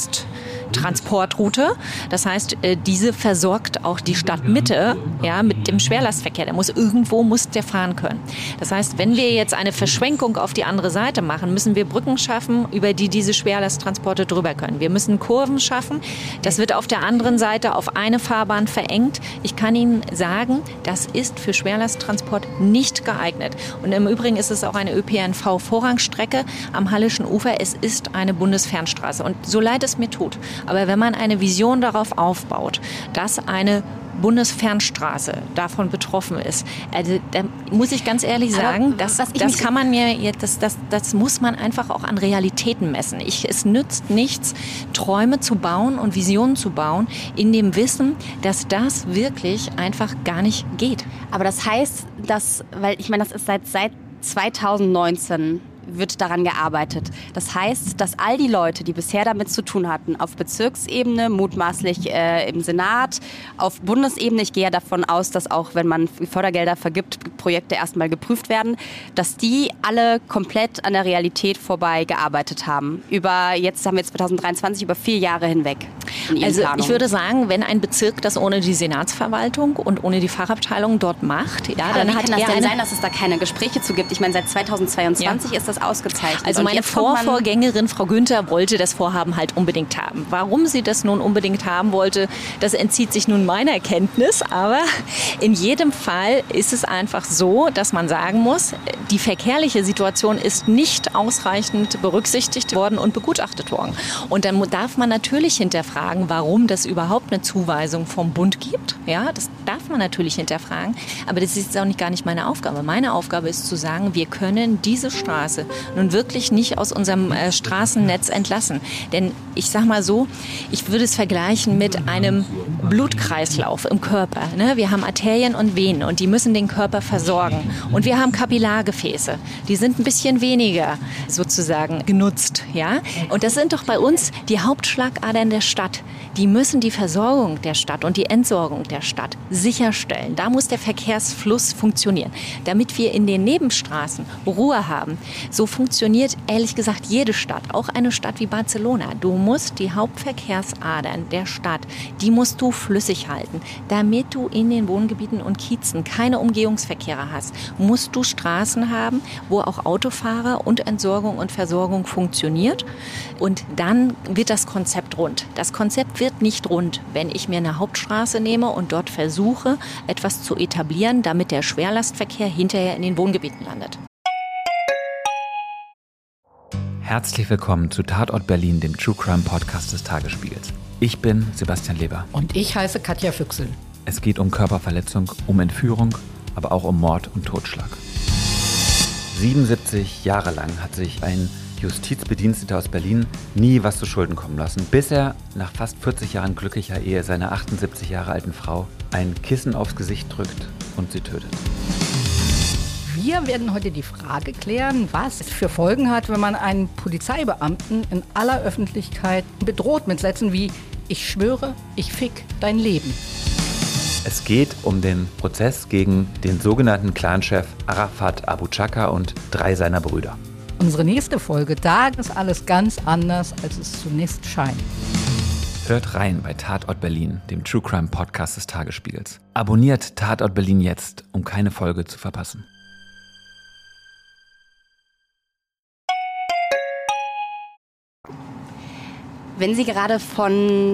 Schwerlasttransportroute. Das heißt, diese versorgt auch die Stadtmitte, ja, mit dem Schwerlastverkehr. Der muss irgendwo muss der fahren können. Das heißt, wenn wir jetzt eine Verschwenkung auf die andere Seite machen, müssen wir Brücken schaffen, über die diese Schwerlasttransporte drüber können. Wir müssen Kurven schaffen. Das wird auf der anderen Seite auf eine Fahrbahn verengt. Ich kann Ihnen sagen, das ist für Schwerlasttransport nicht geeignet. Und im Übrigen ist es auch eine Ö P N V-Vorrangstrecke am Hallischen Ufer. Es ist eine Bundesfernstraße. Und so leid es mir tut. Aber wenn man eine Vision darauf aufbaut, dass eine Bundesfernstraße davon betroffen ist. Also da muss ich ganz ehrlich sagen, das, das kann man mir jetzt, das, das, das muss man einfach auch an Realitäten messen. Ich, es nützt nichts, Träume zu bauen und Visionen zu bauen, in dem Wissen, dass das wirklich einfach gar nicht geht. Aber das heißt, dass, weil ich meine, das ist seit, seit zweitausendneunzehn wird daran gearbeitet. Das heißt, dass all die Leute, die bisher damit zu tun hatten, auf Bezirksebene, mutmaßlich äh, im Senat, auf Bundesebene, ich gehe ja davon aus, dass auch, wenn man Fördergelder vergibt, Projekte erstmal geprüft werden, dass die alle komplett an der Realität vorbei gearbeitet haben. Über, jetzt haben wir zweitausenddreiundzwanzig, über vier Jahre hinweg. Also ich würde sagen, wenn ein Bezirk das ohne die Senatsverwaltung und ohne die Fachabteilung dort macht, ja, aber dann wie hat kann das er denn eine sein, dass es da keine Gespräche zu gibt? Ich meine, seit zweitausendzweiundzwanzig ja. ist das ausgezeichnet. Also und meine Vorvorgängerin, Frau Günther, wollte das Vorhaben halt unbedingt haben. Warum sie das nun unbedingt haben wollte, das entzieht sich nun meiner Kenntnis. Aber in jedem Fall ist es einfach so, dass man sagen muss, die verkehrliche Situation ist nicht ausreichend berücksichtigt worden und begutachtet worden. Und dann darf man natürlich hinterfragen, warum das überhaupt eine Zuweisung vom Bund gibt. Ja, das darf man natürlich hinterfragen. Aber das ist auch nicht, gar nicht meine Aufgabe. Meine Aufgabe ist zu sagen, wir können diese Straße nun wirklich nicht aus unserem äh, Straßennetz entlassen. Denn ich sag mal so, ich würde es vergleichen mit einem Blutkreislauf im Körper. Ne? Wir haben Arterien und Venen und die müssen den Körper versorgen. Und wir haben Kapillargefäße. Die sind ein bisschen weniger sozusagen genutzt. Ja? Und das sind doch bei uns die Hauptschlagadern der Stadt. Die müssen die Versorgung der Stadt und die Entsorgung der Stadt sicherstellen. Da muss der Verkehrsfluss funktionieren. Damit wir in den Nebenstraßen Ruhe haben. So funktioniert ehrlich gesagt jede Stadt, auch eine Stadt wie Barcelona. Du musst die Hauptverkehrsadern der Stadt, die musst du flüssig halten. Damit du in den Wohngebieten und Kiezen keine Umgehungsverkehre hast, musst du Straßen haben, wo auch Autofahrer und Entsorgung und Versorgung funktioniert. Und dann wird das Konzept rund. Das Konzept wird nicht rund, wenn ich mir eine Hauptstraße nehme und dort versuche, etwas zu etablieren, damit der Schwerlastverkehr hinterher in den Wohngebieten landet. Herzlich willkommen zu Tatort Berlin, dem True Crime Podcast des Tagesspiegels. Ich bin Sebastian Leber. Und ich heiße Katja Füchsel. Es geht um Körperverletzung, um Entführung, aber auch um Mord und Totschlag. siebenundsiebzig Jahre lang hat sich ein Justizbediensteter aus Berlin nie was zu Schulden kommen lassen, bis er nach fast vierzig Jahren glücklicher Ehe seiner achtundsiebzig Jahre alten Frau ein Kissen aufs Gesicht drückt und sie tötet. Wir werden heute die Frage klären, was es für Folgen hat, wenn man einen Polizeibeamten in aller Öffentlichkeit bedroht mit Sätzen wie „Ich schwöre, ich fick dein Leben“. Es geht um den Prozess gegen den sogenannten Clanchef Arafat Abu Chaka und drei seiner Brüder. Unsere nächste Folge, da ist alles ganz anders, als es zunächst scheint. Hört rein bei Tatort Berlin, dem True Crime Podcast des Tagesspiegels. Abonniert Tatort Berlin jetzt, um keine Folge zu verpassen. Wenn Sie gerade von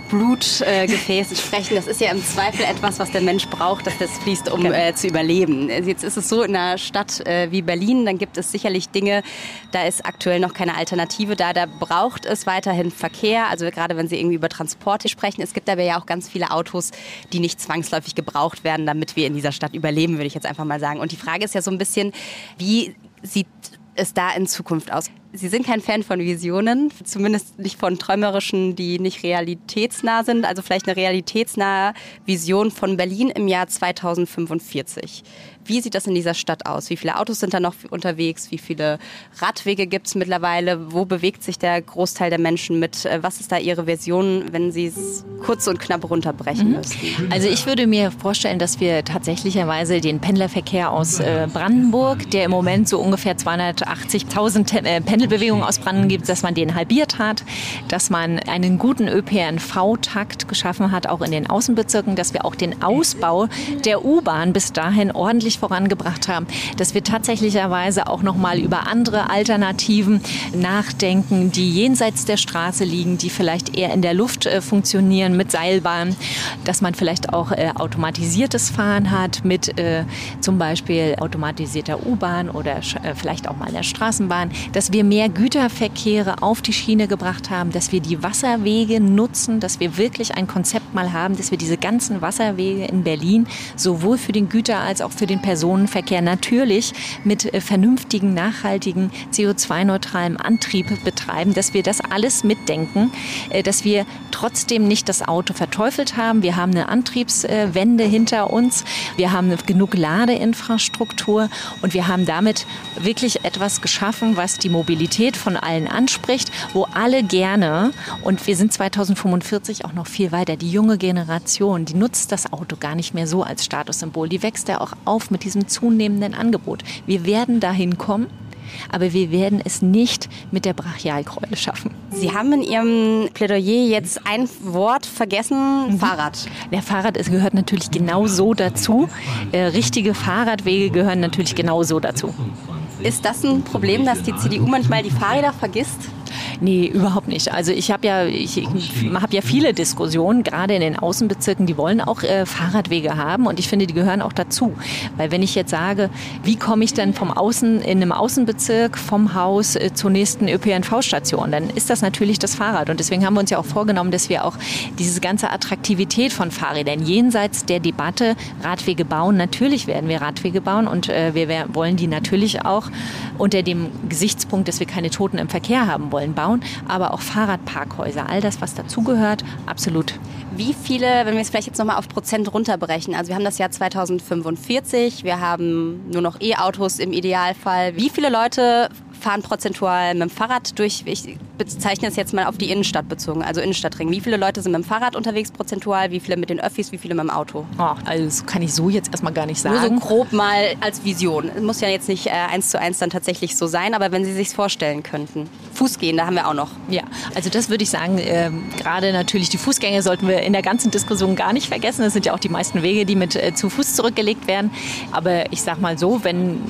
Blutgefäßen äh, sprechen. Das ist ja im Zweifel etwas, was der Mensch braucht, dass das fließt, um äh, zu überleben. Jetzt ist es so, in einer Stadt äh, wie Berlin, dann gibt es sicherlich Dinge, da ist aktuell noch keine Alternative da. Da braucht es weiterhin Verkehr, also gerade wenn Sie irgendwie über Transporte sprechen. Es gibt aber ja auch ganz viele Autos, die nicht zwangsläufig gebraucht werden, damit wir in dieser Stadt überleben, würde ich jetzt einfach mal sagen. Und die Frage ist ja so ein bisschen, wie sieht es da in Zukunft aus? Sie sind kein Fan von Visionen, zumindest nicht von träumerischen, die nicht realitätsnah sind. Also vielleicht eine realitätsnahe Vision von Berlin im Jahr zweitausendfünfundvierzig. Wie sieht das in dieser Stadt aus? Wie viele Autos sind da noch unterwegs? Wie viele Radwege gibt es mittlerweile? Wo bewegt sich der Großteil der Menschen mit? Was ist da Ihre Version, wenn Sie es kurz und knapp runterbrechen müssen? Also ich würde mir vorstellen, dass wir tatsächlicherweise den Pendlerverkehr aus äh, Brandenburg, der im Moment so ungefähr zweihundertachtzigtausend äh, Pendelbewegungen aus Brandenburg gibt, dass man den halbiert hat, dass man einen guten Ö P N V-Takt geschaffen hat, auch in den Außenbezirken, dass wir auch den Ausbau der U-Bahn bis dahin ordentlich vorangebracht haben, dass wir tatsächlicherweise auch noch mal über andere Alternativen nachdenken, die jenseits der Straße liegen, die vielleicht eher in der Luft äh, funktionieren mit Seilbahn, dass man vielleicht auch äh, automatisiertes Fahren hat mit äh, zum Beispiel automatisierter U-Bahn oder äh, vielleicht auch mal einer Straßenbahn, dass wir mehr Güterverkehre auf die Schiene gebracht haben, dass wir die Wasserwege nutzen, dass wir wirklich ein Konzept mal haben, dass wir diese ganzen Wasserwege in Berlin sowohl für den Güter- als auch für den Personenverkehr natürlich mit äh, vernünftigen, nachhaltigen, C O zwei neutralem Antrieb betreiben, dass wir das alles mitdenken, äh, dass wir trotzdem nicht das Auto verteufelt haben. Wir haben eine Antriebswende hinter uns, wir haben genug Ladeinfrastruktur und wir haben damit wirklich etwas geschaffen, was die Mobilität von allen anspricht, wo alle gerne, und wir sind zweitausendfünfundvierzig auch noch viel weiter, die junge Generation, die nutzt das Auto gar nicht mehr so als Statussymbol, die wächst ja auch auf mit diesem zunehmenden Angebot. Wir werden dahin kommen, aber wir werden es nicht mit der Brachialkeule schaffen. Sie haben in Ihrem Plädoyer jetzt ein Wort vergessen, mhm. Fahrrad. Der Fahrrad es gehört natürlich genau so dazu. Äh, richtige Fahrradwege gehören natürlich genau so dazu. Ist das ein Problem, dass die C D U manchmal die Fahrräder vergisst? Nee, überhaupt nicht. Also ich habe ja, ich, ich habe ja viele Diskussionen, gerade in den Außenbezirken, die wollen auch äh, Fahrradwege haben und ich finde, die gehören auch dazu. Weil wenn ich jetzt sage, wie komme ich denn vom Außen, in einem Außenbezirk vom Haus äh, zur nächsten Ö P N V-Station, dann ist das natürlich das Fahrrad. Und deswegen haben wir uns ja auch vorgenommen, dass wir auch diese ganze Attraktivität von Fahrrädern jenseits der Debatte Radwege bauen. Natürlich werden wir Radwege bauen und äh, wir wollen die natürlich auch unter dem Gesichtspunkt, dass wir keine Toten im Verkehr haben wollen, bauen, aber auch Fahrradparkhäuser, all das, was dazugehört, absolut. Wie viele, wenn wir es vielleicht jetzt nochmal auf Prozent runterbrechen, also wir haben das Jahr zweitausendfünfundvierzig, wir haben nur noch E-Autos im Idealfall. Wie viele Leute fahren prozentual mit dem Fahrrad durch, ich bezeichne es jetzt mal auf die Innenstadt bezogen, also Innenstadtring. Wie viele Leute sind mit dem Fahrrad unterwegs prozentual, wie viele mit den Öffis, wie viele mit dem Auto? Oh, also das kann ich so jetzt erstmal gar nicht sagen. Nur so grob mal als Vision. Es muss ja jetzt nicht äh, eins zu eins dann tatsächlich so sein, aber wenn Sie sich vorstellen könnten. Fußgehen, da haben wir auch noch. Ja, also das würde ich sagen, äh, gerade natürlich die Fußgänger sollten wir in der ganzen Diskussion gar nicht vergessen. Das sind ja auch die meisten Wege, die mit äh, zu Fuß zurückgelegt werden. Aber ich sag mal so, wenn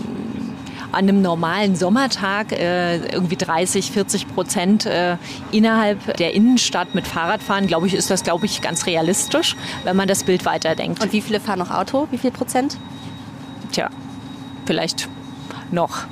an einem normalen Sommertag äh, irgendwie dreißig, vierzig Prozent äh, innerhalb der Innenstadt mit Fahrrad fahren, glaube ich, ist das, glaube ich, ganz realistisch, wenn man das Bild weiterdenkt. Und wie viele fahren noch Auto? Wie viel Prozent? Tja, vielleicht noch,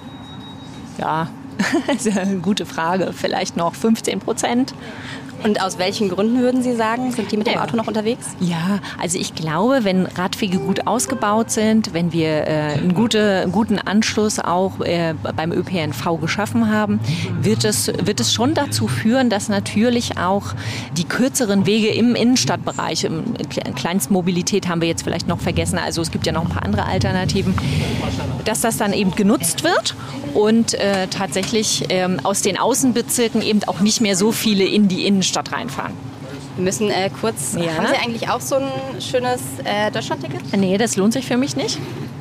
ja, das ist eine gute Frage, vielleicht noch fünfzehn Prozent. Und aus welchen Gründen würden Sie sagen, sind die mit dem ja. Auto noch unterwegs? Ja, also ich glaube, wenn Radwege gut ausgebaut sind, wenn wir äh, einen, gute, einen guten Anschluss auch äh, beim Ö P N V geschaffen haben, wird es, wird es schon dazu führen, dass natürlich auch die kürzeren Wege im Innenstadtbereich, im Kleinstmobilität haben wir jetzt vielleicht noch vergessen, also es gibt ja noch ein paar andere Alternativen, dass das dann eben genutzt wird und äh, tatsächlich äh, aus den Außenbezirken eben auch nicht mehr so viele in die Innenstadt Stadt reinfahren. Wir müssen äh, kurz, ja. Haben Sie eigentlich auch so ein schönes äh, Deutschlandticket? Nee, das lohnt sich für mich nicht.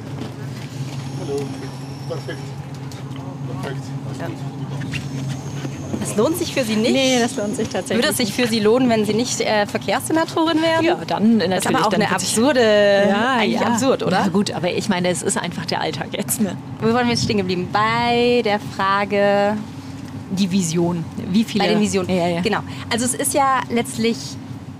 Hallo, perfekt. Perfekt. Ja. Das lohnt sich für Sie nicht? Nee, das lohnt sich tatsächlich Würde es sich für Sie lohnen, wenn Sie nicht äh, Verkehrssenatorin wären? Ja, dann natürlich. Das ist aber auch dann eine absurde, ja, eigentlich ja. absurd, oder? Ja gut, aber ich meine, es ist einfach der Alltag jetzt. Ne? Wo waren wir jetzt stehen geblieben? Bei der Frage... Die Vision. Wie viele? Bei den Visionen. Ja, ja. Genau. Also es ist ja letztlich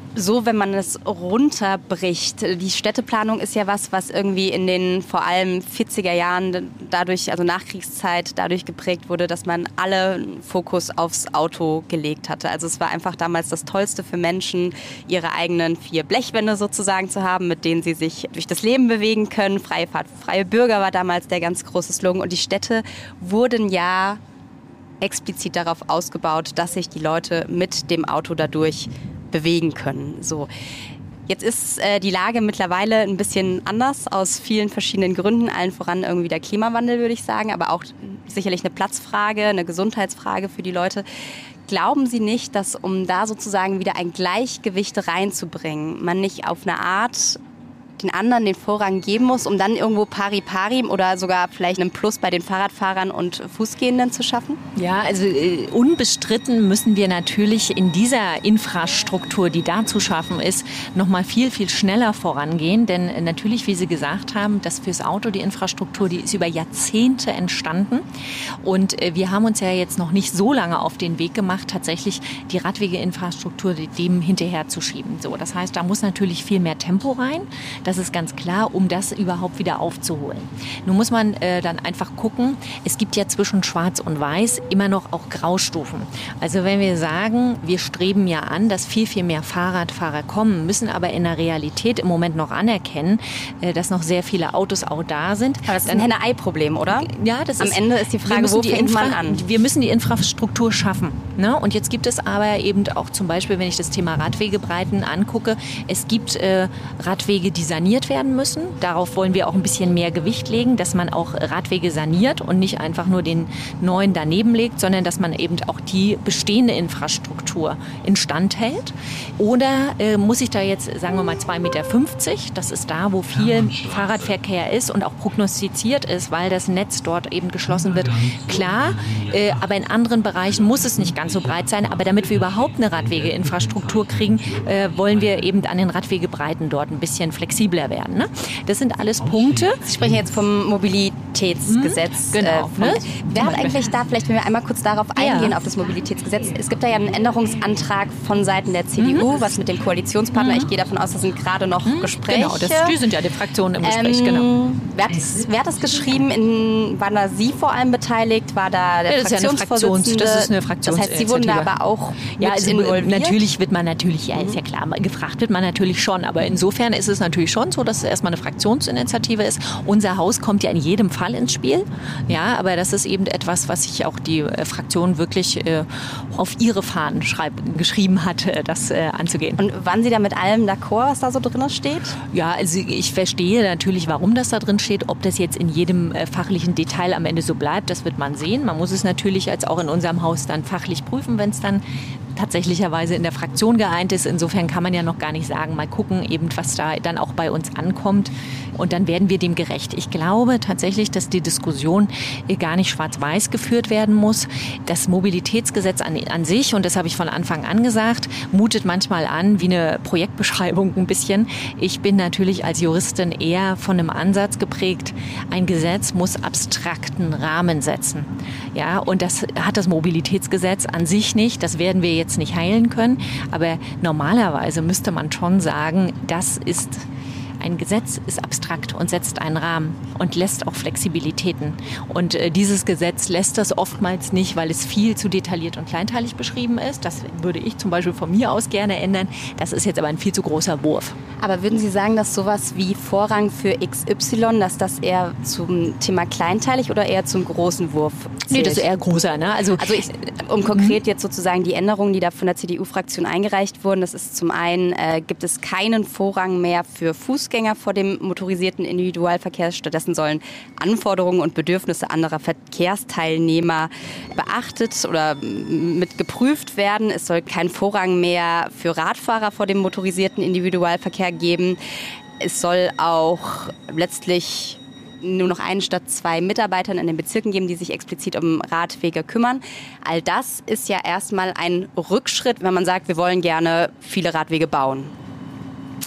So, wenn man es runterbricht. Die Städteplanung ist ja was, was irgendwie in den vor allem vierziger Jahren dadurch, also Nachkriegszeit, dadurch geprägt wurde, dass man alle Fokus aufs Auto gelegt hatte. Also es war einfach damals das Tollste für Menschen, ihre eigenen vier Blechwände sozusagen zu haben, mit denen sie sich durch das Leben bewegen können. Freie Fahrt, freie Bürger war damals der ganz große Slogan. Und die Städte wurden ja explizit darauf ausgebaut, dass sich die Leute mit dem Auto dadurch bewegen können. So. Jetzt ist äh, die Lage mittlerweile ein bisschen anders aus vielen verschiedenen Gründen, allen voran irgendwie der Klimawandel, würde ich sagen, aber auch sicherlich eine Platzfrage, eine Gesundheitsfrage für die Leute. Glauben Sie nicht, dass um da sozusagen wieder ein Gleichgewicht reinzubringen, man nicht auf eine Art den anderen den Vorrang geben muss, um dann irgendwo pari pari oder sogar vielleicht einen Plus bei den Fahrradfahrern und Fußgehenden zu schaffen? Ja, also äh, unbestritten müssen wir natürlich in dieser Infrastruktur, die da zu schaffen ist, noch mal viel, viel schneller vorangehen. Denn äh, natürlich, wie Sie gesagt haben, das fürs Auto, die Infrastruktur, die ist über Jahrzehnte entstanden. Und äh, wir haben uns ja jetzt noch nicht so lange auf den Weg gemacht, tatsächlich die Radwegeinfrastruktur dem hinterher zu schieben. So, das heißt, da muss natürlich viel mehr Tempo rein. Das ist ganz klar, um das überhaupt wieder aufzuholen. Nun muss man äh, dann einfach gucken, es gibt ja zwischen Schwarz und Weiß immer noch auch Graustufen. Also wenn wir sagen, wir streben ja an, dass viel, viel mehr Fahrradfahrer kommen, müssen aber in der Realität im Moment noch anerkennen, äh, dass noch sehr viele Autos auch da sind. Aber das ist ein Henne-Ei-Problem, oder? Ja, das Am ist, Ende ist die Frage, wo die fängt Infra- man an? Wir müssen die Infrastruktur schaffen. Ne? Und jetzt gibt es aber eben auch zum Beispiel, wenn ich das Thema Radwegebreiten angucke, es gibt äh, Radwege, die saniert werden müssen. Darauf wollen wir auch ein bisschen mehr Gewicht legen, dass man auch Radwege saniert und nicht einfach nur den neuen daneben legt, sondern dass man eben auch die bestehende Infrastruktur instand hält. Oder äh, muss ich da jetzt, sagen wir mal, zwei Meter fünfzig, das ist da, wo viel Fahrradverkehr ist und auch prognostiziert ist, weil das Netz dort eben geschlossen wird. Klar, äh, aber in anderen Bereichen muss es nicht ganz so breit sein. Aber damit wir überhaupt eine Radwegeinfrastruktur kriegen, äh, wollen wir eben an den Radwegebreiten dort ein bisschen flexibler werden. Ne? Das sind alles Punkte. Sie sprechen jetzt vom Mobilitätsgesetz. Mhm, genau. Äh, ne? Wer hat eigentlich da, vielleicht wenn wir einmal kurz darauf eingehen, Ja. auf das Mobilitätsgesetz. Es gibt da ja einen Änderungsantrag von Seiten der C D U, mhm. was mit dem Koalitionspartner, mhm. ich gehe davon aus, das sind gerade noch mhm. Gespräche. Genau, das, die sind ja die Fraktionen im Gespräch, ähm, genau. Wer hat, das, wer hat das geschrieben? In, waren da Sie vor allem beteiligt? War da der ja, das Fraktionsvorsitzende? Ist ja eine Fraktions, das ist eine Fraktionsinitiative. Das heißt, Sie wurden da aber auch ja, mit also involviert? Natürlich wird man natürlich, ja, ist ja klar, gefragt wird man natürlich schon, aber insofern ist es natürlich schon so, dass es erstmal eine Fraktionsinitiative ist. Unser Haus kommt ja in jedem Fall ins Spiel, ja, aber das ist eben etwas, was sich auch die äh, Fraktion wirklich äh, auf ihre Fahnen schreib, geschrieben hat, äh, das äh, anzugehen. Und waren Sie da mit allem d'accord, was da so drin steht? Ja, also ich verstehe natürlich, warum das da drin steht. Ob das jetzt in jedem äh, fachlichen Detail am Ende so bleibt, das wird man sehen. Man muss es natürlich als auch in unserem Haus dann fachlich prüfen, wenn es dann tatsächlicherweise in der Fraktion geeint ist. Insofern kann man ja noch gar nicht sagen, mal gucken, eben was da dann auch bei uns ankommt. Und dann werden wir dem gerecht. Ich glaube tatsächlich, dass die Diskussion gar nicht schwarz-weiß geführt werden muss. Das Mobilitätsgesetz an, an sich, und das habe ich von Anfang an gesagt, mutet manchmal an wie eine Projektbeschreibung ein bisschen. Ich bin natürlich als Juristin eher von einem Ansatz geprägt, ein Gesetz muss abstrakten Rahmen setzen. Ja, und das hat das Mobilitätsgesetz an sich nicht. Das werden wir jetzt nicht heilen können. Aber normalerweise müsste man schon sagen, das ist ein Gesetz ist abstrakt und setzt einen Rahmen und lässt auch Flexibilitäten. Und äh, dieses Gesetz lässt das oftmals nicht, weil es viel zu detailliert und kleinteilig beschrieben ist. Das würde ich zum Beispiel von mir aus gerne ändern. Das ist jetzt aber ein viel zu großer Wurf. Aber würden Sie sagen, dass sowas wie Vorrang für X Y, dass das eher zum Thema kleinteilig oder eher zum großen Wurf zählt? Nee, das ist eher großer. Ne? Also, also ich, um konkret jetzt sozusagen die Änderungen, die da von der C D U-Fraktion eingereicht wurden, das ist zum einen, äh, gibt es keinen Vorrang mehr für Fußgänger vor dem motorisierten Individualverkehr. Stattdessen sollen Anforderungen und Bedürfnisse anderer Verkehrsteilnehmer beachtet oder mit geprüft werden. Es soll keinen Vorrang mehr für Radfahrer vor dem motorisierten Individualverkehr geben. Es soll auch letztlich nur noch einen statt zwei Mitarbeitern in den Bezirken geben, die sich explizit um Radwege kümmern. All das ist ja erstmal ein Rückschritt, wenn man sagt, wir wollen gerne viele Radwege bauen.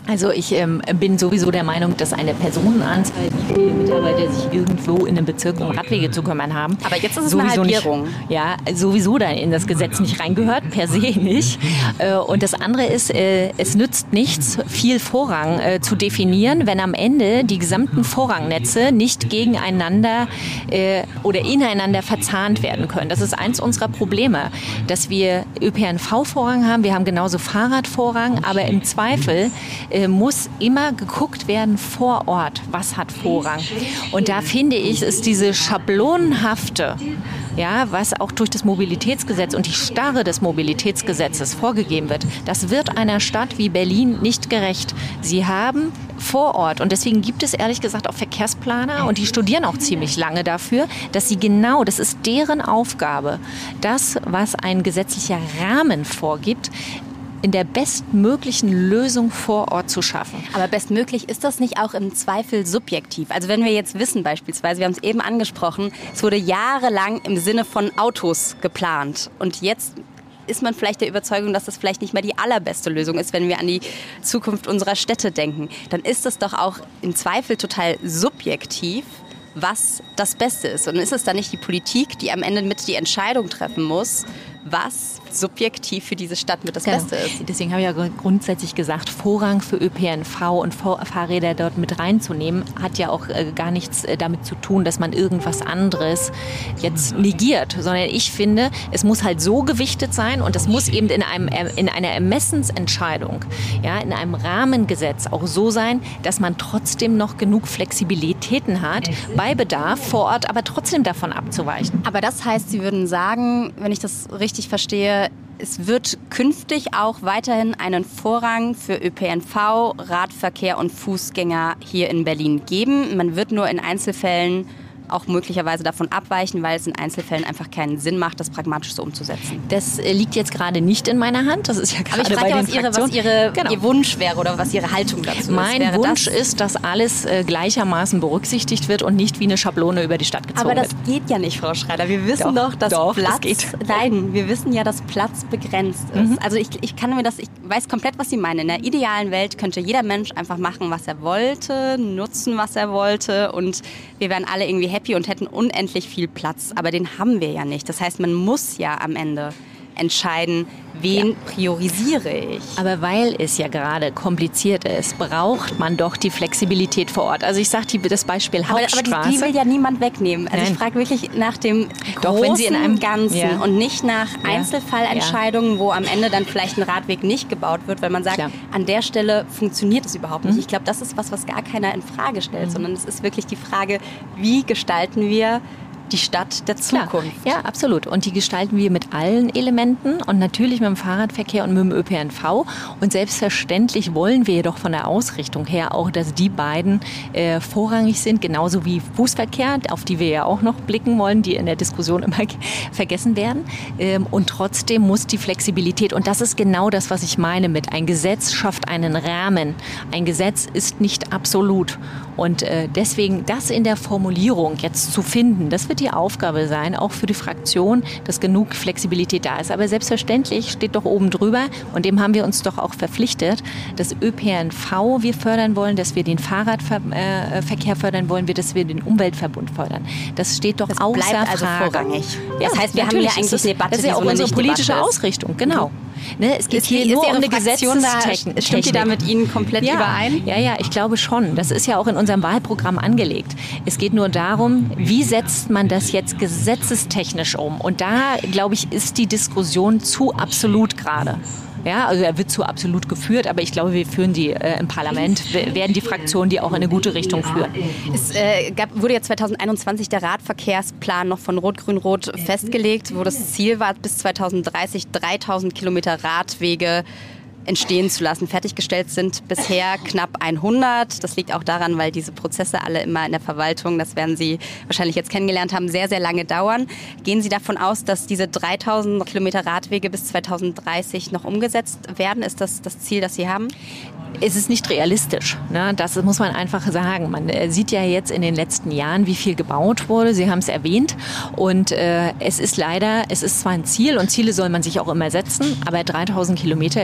Also ich ähm, bin sowieso der Meinung, dass eine Personenanzahl, wie viele Mitarbeiter sich irgendwo in einem Bezirk um Radwege zu kümmern haben. Aber jetzt ist es sowieso eine Halbierung. Nicht, ja, sowieso da in das Gesetz nicht reingehört, per se nicht. Äh, und das andere ist, äh, es nützt nichts, viel Vorrang äh, zu definieren, wenn am Ende die gesamten Vorrangnetze nicht gegeneinander äh, oder ineinander verzahnt werden können. Das ist eins unserer Probleme, dass wir Ö P N V-Vorrang haben, wir haben genauso Fahrradvorrang, aber im Zweifel muss immer geguckt werden vor Ort, was hat Vorrang. Und da finde ich, ist diese schablonenhafte, ja, was auch durch das Mobilitätsgesetz und die Starre des Mobilitätsgesetzes vorgegeben wird, das wird einer Stadt wie Berlin nicht gerecht. Sie haben vor Ort, und deswegen gibt es ehrlich gesagt auch Verkehrsplaner, und die studieren auch ziemlich lange dafür, dass sie genau, das ist deren Aufgabe, das, was ein gesetzlicher Rahmen vorgibt, in der bestmöglichen Lösung vor Ort zu schaffen. Aber bestmöglich ist das nicht auch im Zweifel subjektiv? Also wenn wir jetzt wissen beispielsweise, wir haben es eben angesprochen, es wurde jahrelang im Sinne von Autos geplant und jetzt ist man vielleicht der Überzeugung, dass das vielleicht nicht mehr die allerbeste Lösung ist, wenn wir an die Zukunft unserer Städte denken. Dann ist das doch auch im Zweifel total subjektiv, was das Beste ist. Und ist es dann nicht die Politik, die am Ende mit die Entscheidung treffen muss, was subjektiv für diese Stadt mit das genau. Beste ist? Deswegen habe ich ja grundsätzlich gesagt, Vorrang für Ö P N V und Fahrräder dort mit reinzunehmen, hat ja auch äh, gar nichts äh, damit zu tun, dass man irgendwas anderes jetzt negiert, sondern ich finde, es muss halt so gewichtet sein und es muss eben in, einem, in einer Ermessensentscheidung, ja, in einem Rahmengesetz auch so sein, dass man trotzdem noch genug Flexibilitäten hat, bei Bedarf vor Ort, aber trotzdem davon abzuweichen. Aber das heißt, Sie würden sagen, wenn ich das richtig verstehe, es wird künftig auch weiterhin einen Vorrang für Ö P N V, Radverkehr und Fußgänger hier in Berlin geben. Man wird nur in Einzelfällen auch möglicherweise davon abweichen, weil es in Einzelfällen einfach keinen Sinn macht, das pragmatisch so umzusetzen. Das liegt jetzt gerade nicht in meiner Hand. Das ist ja gerade Aber ich frage bei ja, den was, ihre, was Fraktionen. ihre, Genau. Ihr Wunsch wäre oder was Ihre Haltung dazu mein ist. Mein Wunsch das? ist, dass alles äh, gleichermaßen berücksichtigt wird und nicht wie eine Schablone über die Stadt gezogen Aber das wird. geht ja nicht, Frau Schreider. Wir wissen doch, doch, dass doch, Platz... Das geht. Nein, wir wissen ja, dass Platz begrenzt ist. Mhm. Also ich, ich kann mir das... Ich weiß komplett, was Sie meinen. In der idealen Welt könnte jeder Mensch einfach machen, was er wollte, nutzen, was er wollte und wir wären alle irgendwie happy und hätten unendlich viel Platz. Aber den haben wir ja nicht. Das heißt, man muss ja am Ende entscheiden, wen ja. priorisiere ich. Aber weil es ja gerade kompliziert ist, braucht man doch die Flexibilität vor Ort. Also ich sage das Beispiel Hauptstraße. Aber, aber die, die will ja niemand wegnehmen. Also Nein. ich frage wirklich nach dem doch, großen wenn Sie in einem Ganzen ja. und nicht nach ja. Einzelfallentscheidungen, ja. wo am Ende dann vielleicht ein Radweg nicht gebaut wird, weil man sagt, Klar. an der Stelle funktioniert es überhaupt nicht. Mhm. Ich glaube, das ist was, was gar keiner in Frage stellt, mhm. sondern es ist wirklich die Frage, wie gestalten wir die Stadt der Zukunft. Klar. Ja, absolut. Und die gestalten wir mit allen Elementen und natürlich mit dem Fahrradverkehr und mit dem Ö P N V. Und selbstverständlich wollen wir jedoch von der Ausrichtung her auch, dass die beiden äh, vorrangig sind, genauso wie Fußverkehr, auf die wir ja auch noch blicken wollen, die in der Diskussion immer vergessen werden. Ähm, und trotzdem muss die Flexibilität, und das ist genau das, was ich meine mit ein Gesetz schafft einen Rahmen. Ein Gesetz ist nicht absolut. Und äh, deswegen das in der Formulierung jetzt zu finden, das wird die Aufgabe sein, auch für die Fraktion, dass genug Flexibilität da ist. Aber selbstverständlich steht doch oben drüber, und dem haben wir uns doch auch verpflichtet, dass Ö P N V wir fördern wollen, dass wir den Fahrradverkehr fördern wollen, dass wir den Umweltverbund fördern. Das steht doch das außer bleibt also Frage. Vorrangig. Ja, das heißt, wir haben ja eigentlich das, eine Debatte, das ist ja auch unsere politische Debatte Ausrichtung, genau. Ne, es geht ist, hier ist nur um eine Fraktion Gesetzestechnik. Da, stimmt die da mit Ihnen komplett ja, überein? Ja, ja, ich glaube schon. Das ist ja auch in unserem Wahlprogramm angelegt. Es geht nur darum, wie setzt man das jetzt gesetzestechnisch um? Und da, glaube ich, ist die Diskussion zu absolut gerade. Ja, also er wird zu absolut geführt, aber ich glaube, wir führen die äh, im Parlament, werden die Fraktionen die auch in eine gute Richtung führen. Es äh, gab, wurde ja zwanzig einundzwanzig der Radverkehrsplan noch von Rot-Grün-Rot festgelegt, wo das Ziel war, bis zwanzig dreißig dreitausend Kilometer Radwege entstehen zu lassen. Fertiggestellt sind bisher knapp hundert. Das liegt auch daran, weil diese Prozesse alle immer in der Verwaltung, das werden Sie wahrscheinlich jetzt kennengelernt haben, sehr, sehr lange dauern. Gehen Sie davon aus, dass diese dreitausend Kilometer Radwege bis zwanzig dreißig noch umgesetzt werden? Ist das das Ziel, das Sie haben? Es ist nicht realistisch. Ne? Das muss man einfach sagen. Man äh, sieht ja jetzt in den letzten Jahren, wie viel gebaut wurde. Sie haben es erwähnt. Und äh, es ist leider, es ist zwar ein Ziel und Ziele soll man sich auch immer setzen, aber dreitausend Kilometer ist ein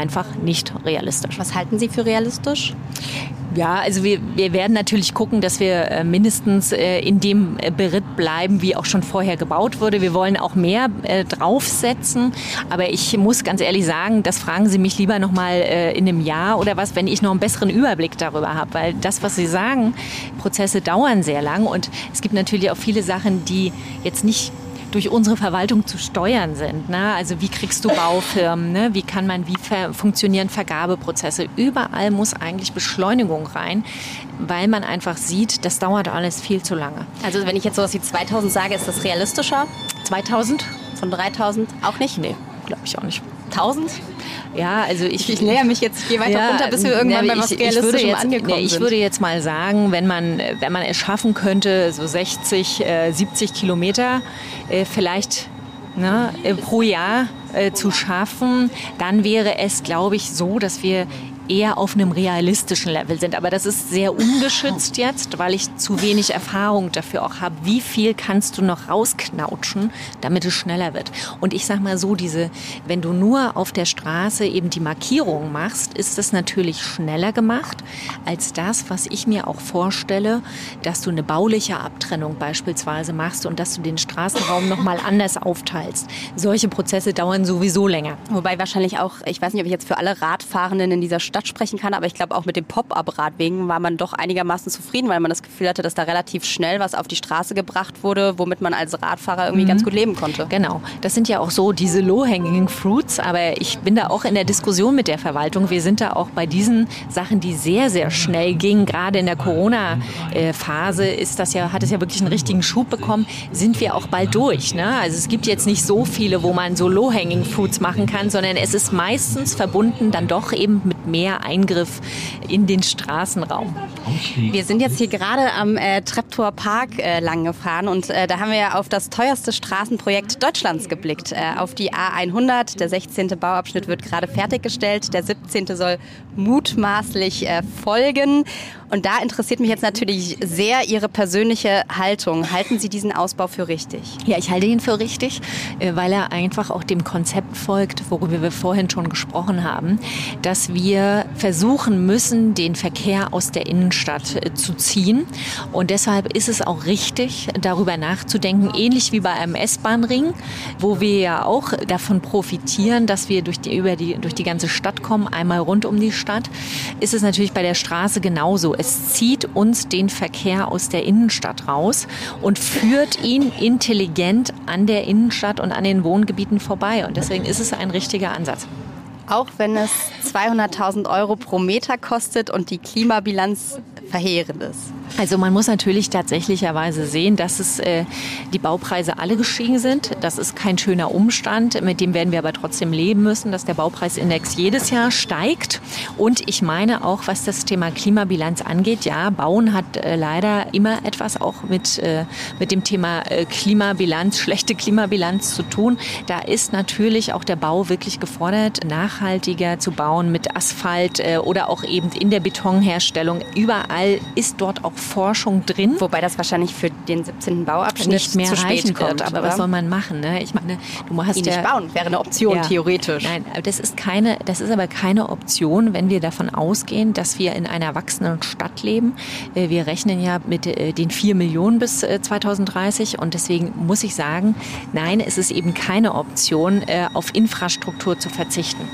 einfach nicht realistisch. Was halten Sie für realistisch? Ja, also wir, wir werden natürlich gucken, dass wir äh, mindestens äh, in dem äh, Beritt bleiben, wie auch schon vorher gebaut wurde. Wir wollen auch mehr äh, draufsetzen, aber ich muss ganz ehrlich sagen, das fragen Sie mich lieber noch mal äh, in einem Jahr oder was, wenn ich noch einen besseren Überblick darüber habe, weil das, was Sie sagen, Prozesse dauern sehr lang und es gibt natürlich auch viele Sachen, die jetzt nicht durch unsere Verwaltung zu steuern sind. Ne? Also wie kriegst du Baufirmen, ne? Wie kann man, wie ver- funktionieren Vergabeprozesse? Überall muss eigentlich Beschleunigung rein, weil man einfach sieht, das dauert alles viel zu lange. Also wenn ich jetzt sowas wie zweitausend sage, ist das realistischer? zweitausend? Von dreitausend auch nicht? Nee, glaube ich auch nicht. tausend? Ja, also ich... Ich näher mich jetzt, ich gehe weiter ja, runter, bis wir irgendwann bei was Realistischem angekommen nee, ich sind. würde jetzt mal sagen, wenn man, wenn man es schaffen könnte, so sechzig, siebzig Kilometer äh, vielleicht ne, pro Jahr äh, zu schaffen, dann wäre es, glaube ich, so, dass wir eher auf einem realistischen Level sind. Aber das ist sehr ungeschützt jetzt, weil ich zu wenig Erfahrung dafür auch habe. Wie viel kannst du noch rausknautschen, damit es schneller wird? Und ich sag mal so, diese, wenn du nur auf der Straße eben die Markierung machst, ist das natürlich schneller gemacht als das, was ich mir auch vorstelle, dass du eine bauliche Abtrennung beispielsweise machst und dass du den Straßenraum nochmal anders aufteilst. Solche Prozesse dauern sowieso länger. Wobei wahrscheinlich auch, ich weiß nicht, ob ich jetzt für alle Radfahrenden in dieser Stadt sprechen kann, aber ich glaube auch mit dem Pop-up-Radwegen war man doch einigermaßen zufrieden, weil man das Gefühl hatte, dass da relativ schnell was auf die Straße gebracht wurde, womit man als Radfahrer irgendwie mhm. ganz gut leben konnte. Genau, das sind ja auch so diese low-hanging fruits, aber ich bin da auch in der Diskussion mit der Verwaltung. Wir sind da auch bei diesen Sachen, die sehr, sehr schnell gingen. Gerade in der Corona-Phase ist das ja, hat es ja wirklich einen richtigen Schub bekommen, sind wir auch bald durch. Ne? Also es gibt jetzt nicht so viele, wo man so low-hanging fruits machen kann, sondern es ist meistens verbunden dann doch eben mit mehr Eingriff in den Straßenraum. Wir sind jetzt hier gerade am äh, Treptower Park äh, lang gefahren und äh, da haben wir ja auf das teuerste Straßenprojekt Deutschlands geblickt. Äh, auf die A hundert. Der sechzehnte Bauabschnitt wird gerade fertiggestellt. Der siebzehnte soll mutmaßlich äh, folgen. Und da interessiert mich jetzt natürlich sehr Ihre persönliche Haltung. Halten Sie diesen Ausbau für richtig? Ja, ich halte ihn für richtig, weil er einfach auch dem Konzept folgt, worüber wir vorhin schon gesprochen haben, dass wir versuchen müssen, den Verkehr aus der Innenstadt zu ziehen. Und deshalb ist es auch richtig, darüber nachzudenken, ähnlich wie bei einem S-Bahn-Ring, wo wir ja auch davon profitieren, dass wir durch die, über die, durch die ganze Stadt kommen, einmal rund um die Stadt, ist es natürlich bei der Straße genauso. Es zieht uns den Verkehr aus der Innenstadt raus und führt ihn intelligent an der Innenstadt und an den Wohngebieten vorbei. Und deswegen ist es ein richtiger Ansatz. Auch wenn es zweihunderttausend Euro pro Meter kostet und die Klimabilanz verheerend ist. Also man muss natürlich tatsächlicherweise sehen, dass es äh, die Baupreise alle gestiegen sind. Das ist kein schöner Umstand, mit dem werden wir aber trotzdem leben müssen, dass der Baupreisindex jedes Jahr steigt. Und ich meine auch, was das Thema Klimabilanz angeht, ja, Bauen hat äh, leider immer etwas auch mit, äh, mit dem Thema äh, Klimabilanz, schlechte Klimabilanz zu tun. Da ist natürlich auch der Bau wirklich gefordert, nachhaltiger zu bauen mit Asphalt äh, oder auch eben in der Betonherstellung. Überall ist dort auch Forschung drin. Wobei das wahrscheinlich für den siebzehnten Bauabschnitt nicht mehr zu spät reichen kommt, wird. Aber oder? Was soll man machen? Ne? Ich meine, du hast Ihn ja nicht bauen wäre eine Option, ja, theoretisch. Nein, das ist keine, das ist aber keine Option, wenn wir davon ausgehen, dass wir in einer wachsenden Stadt leben. Wir rechnen ja mit den vier Millionen bis zweitausenddreißig und deswegen muss ich sagen, nein, es ist eben keine Option, auf Infrastruktur zu verzichten.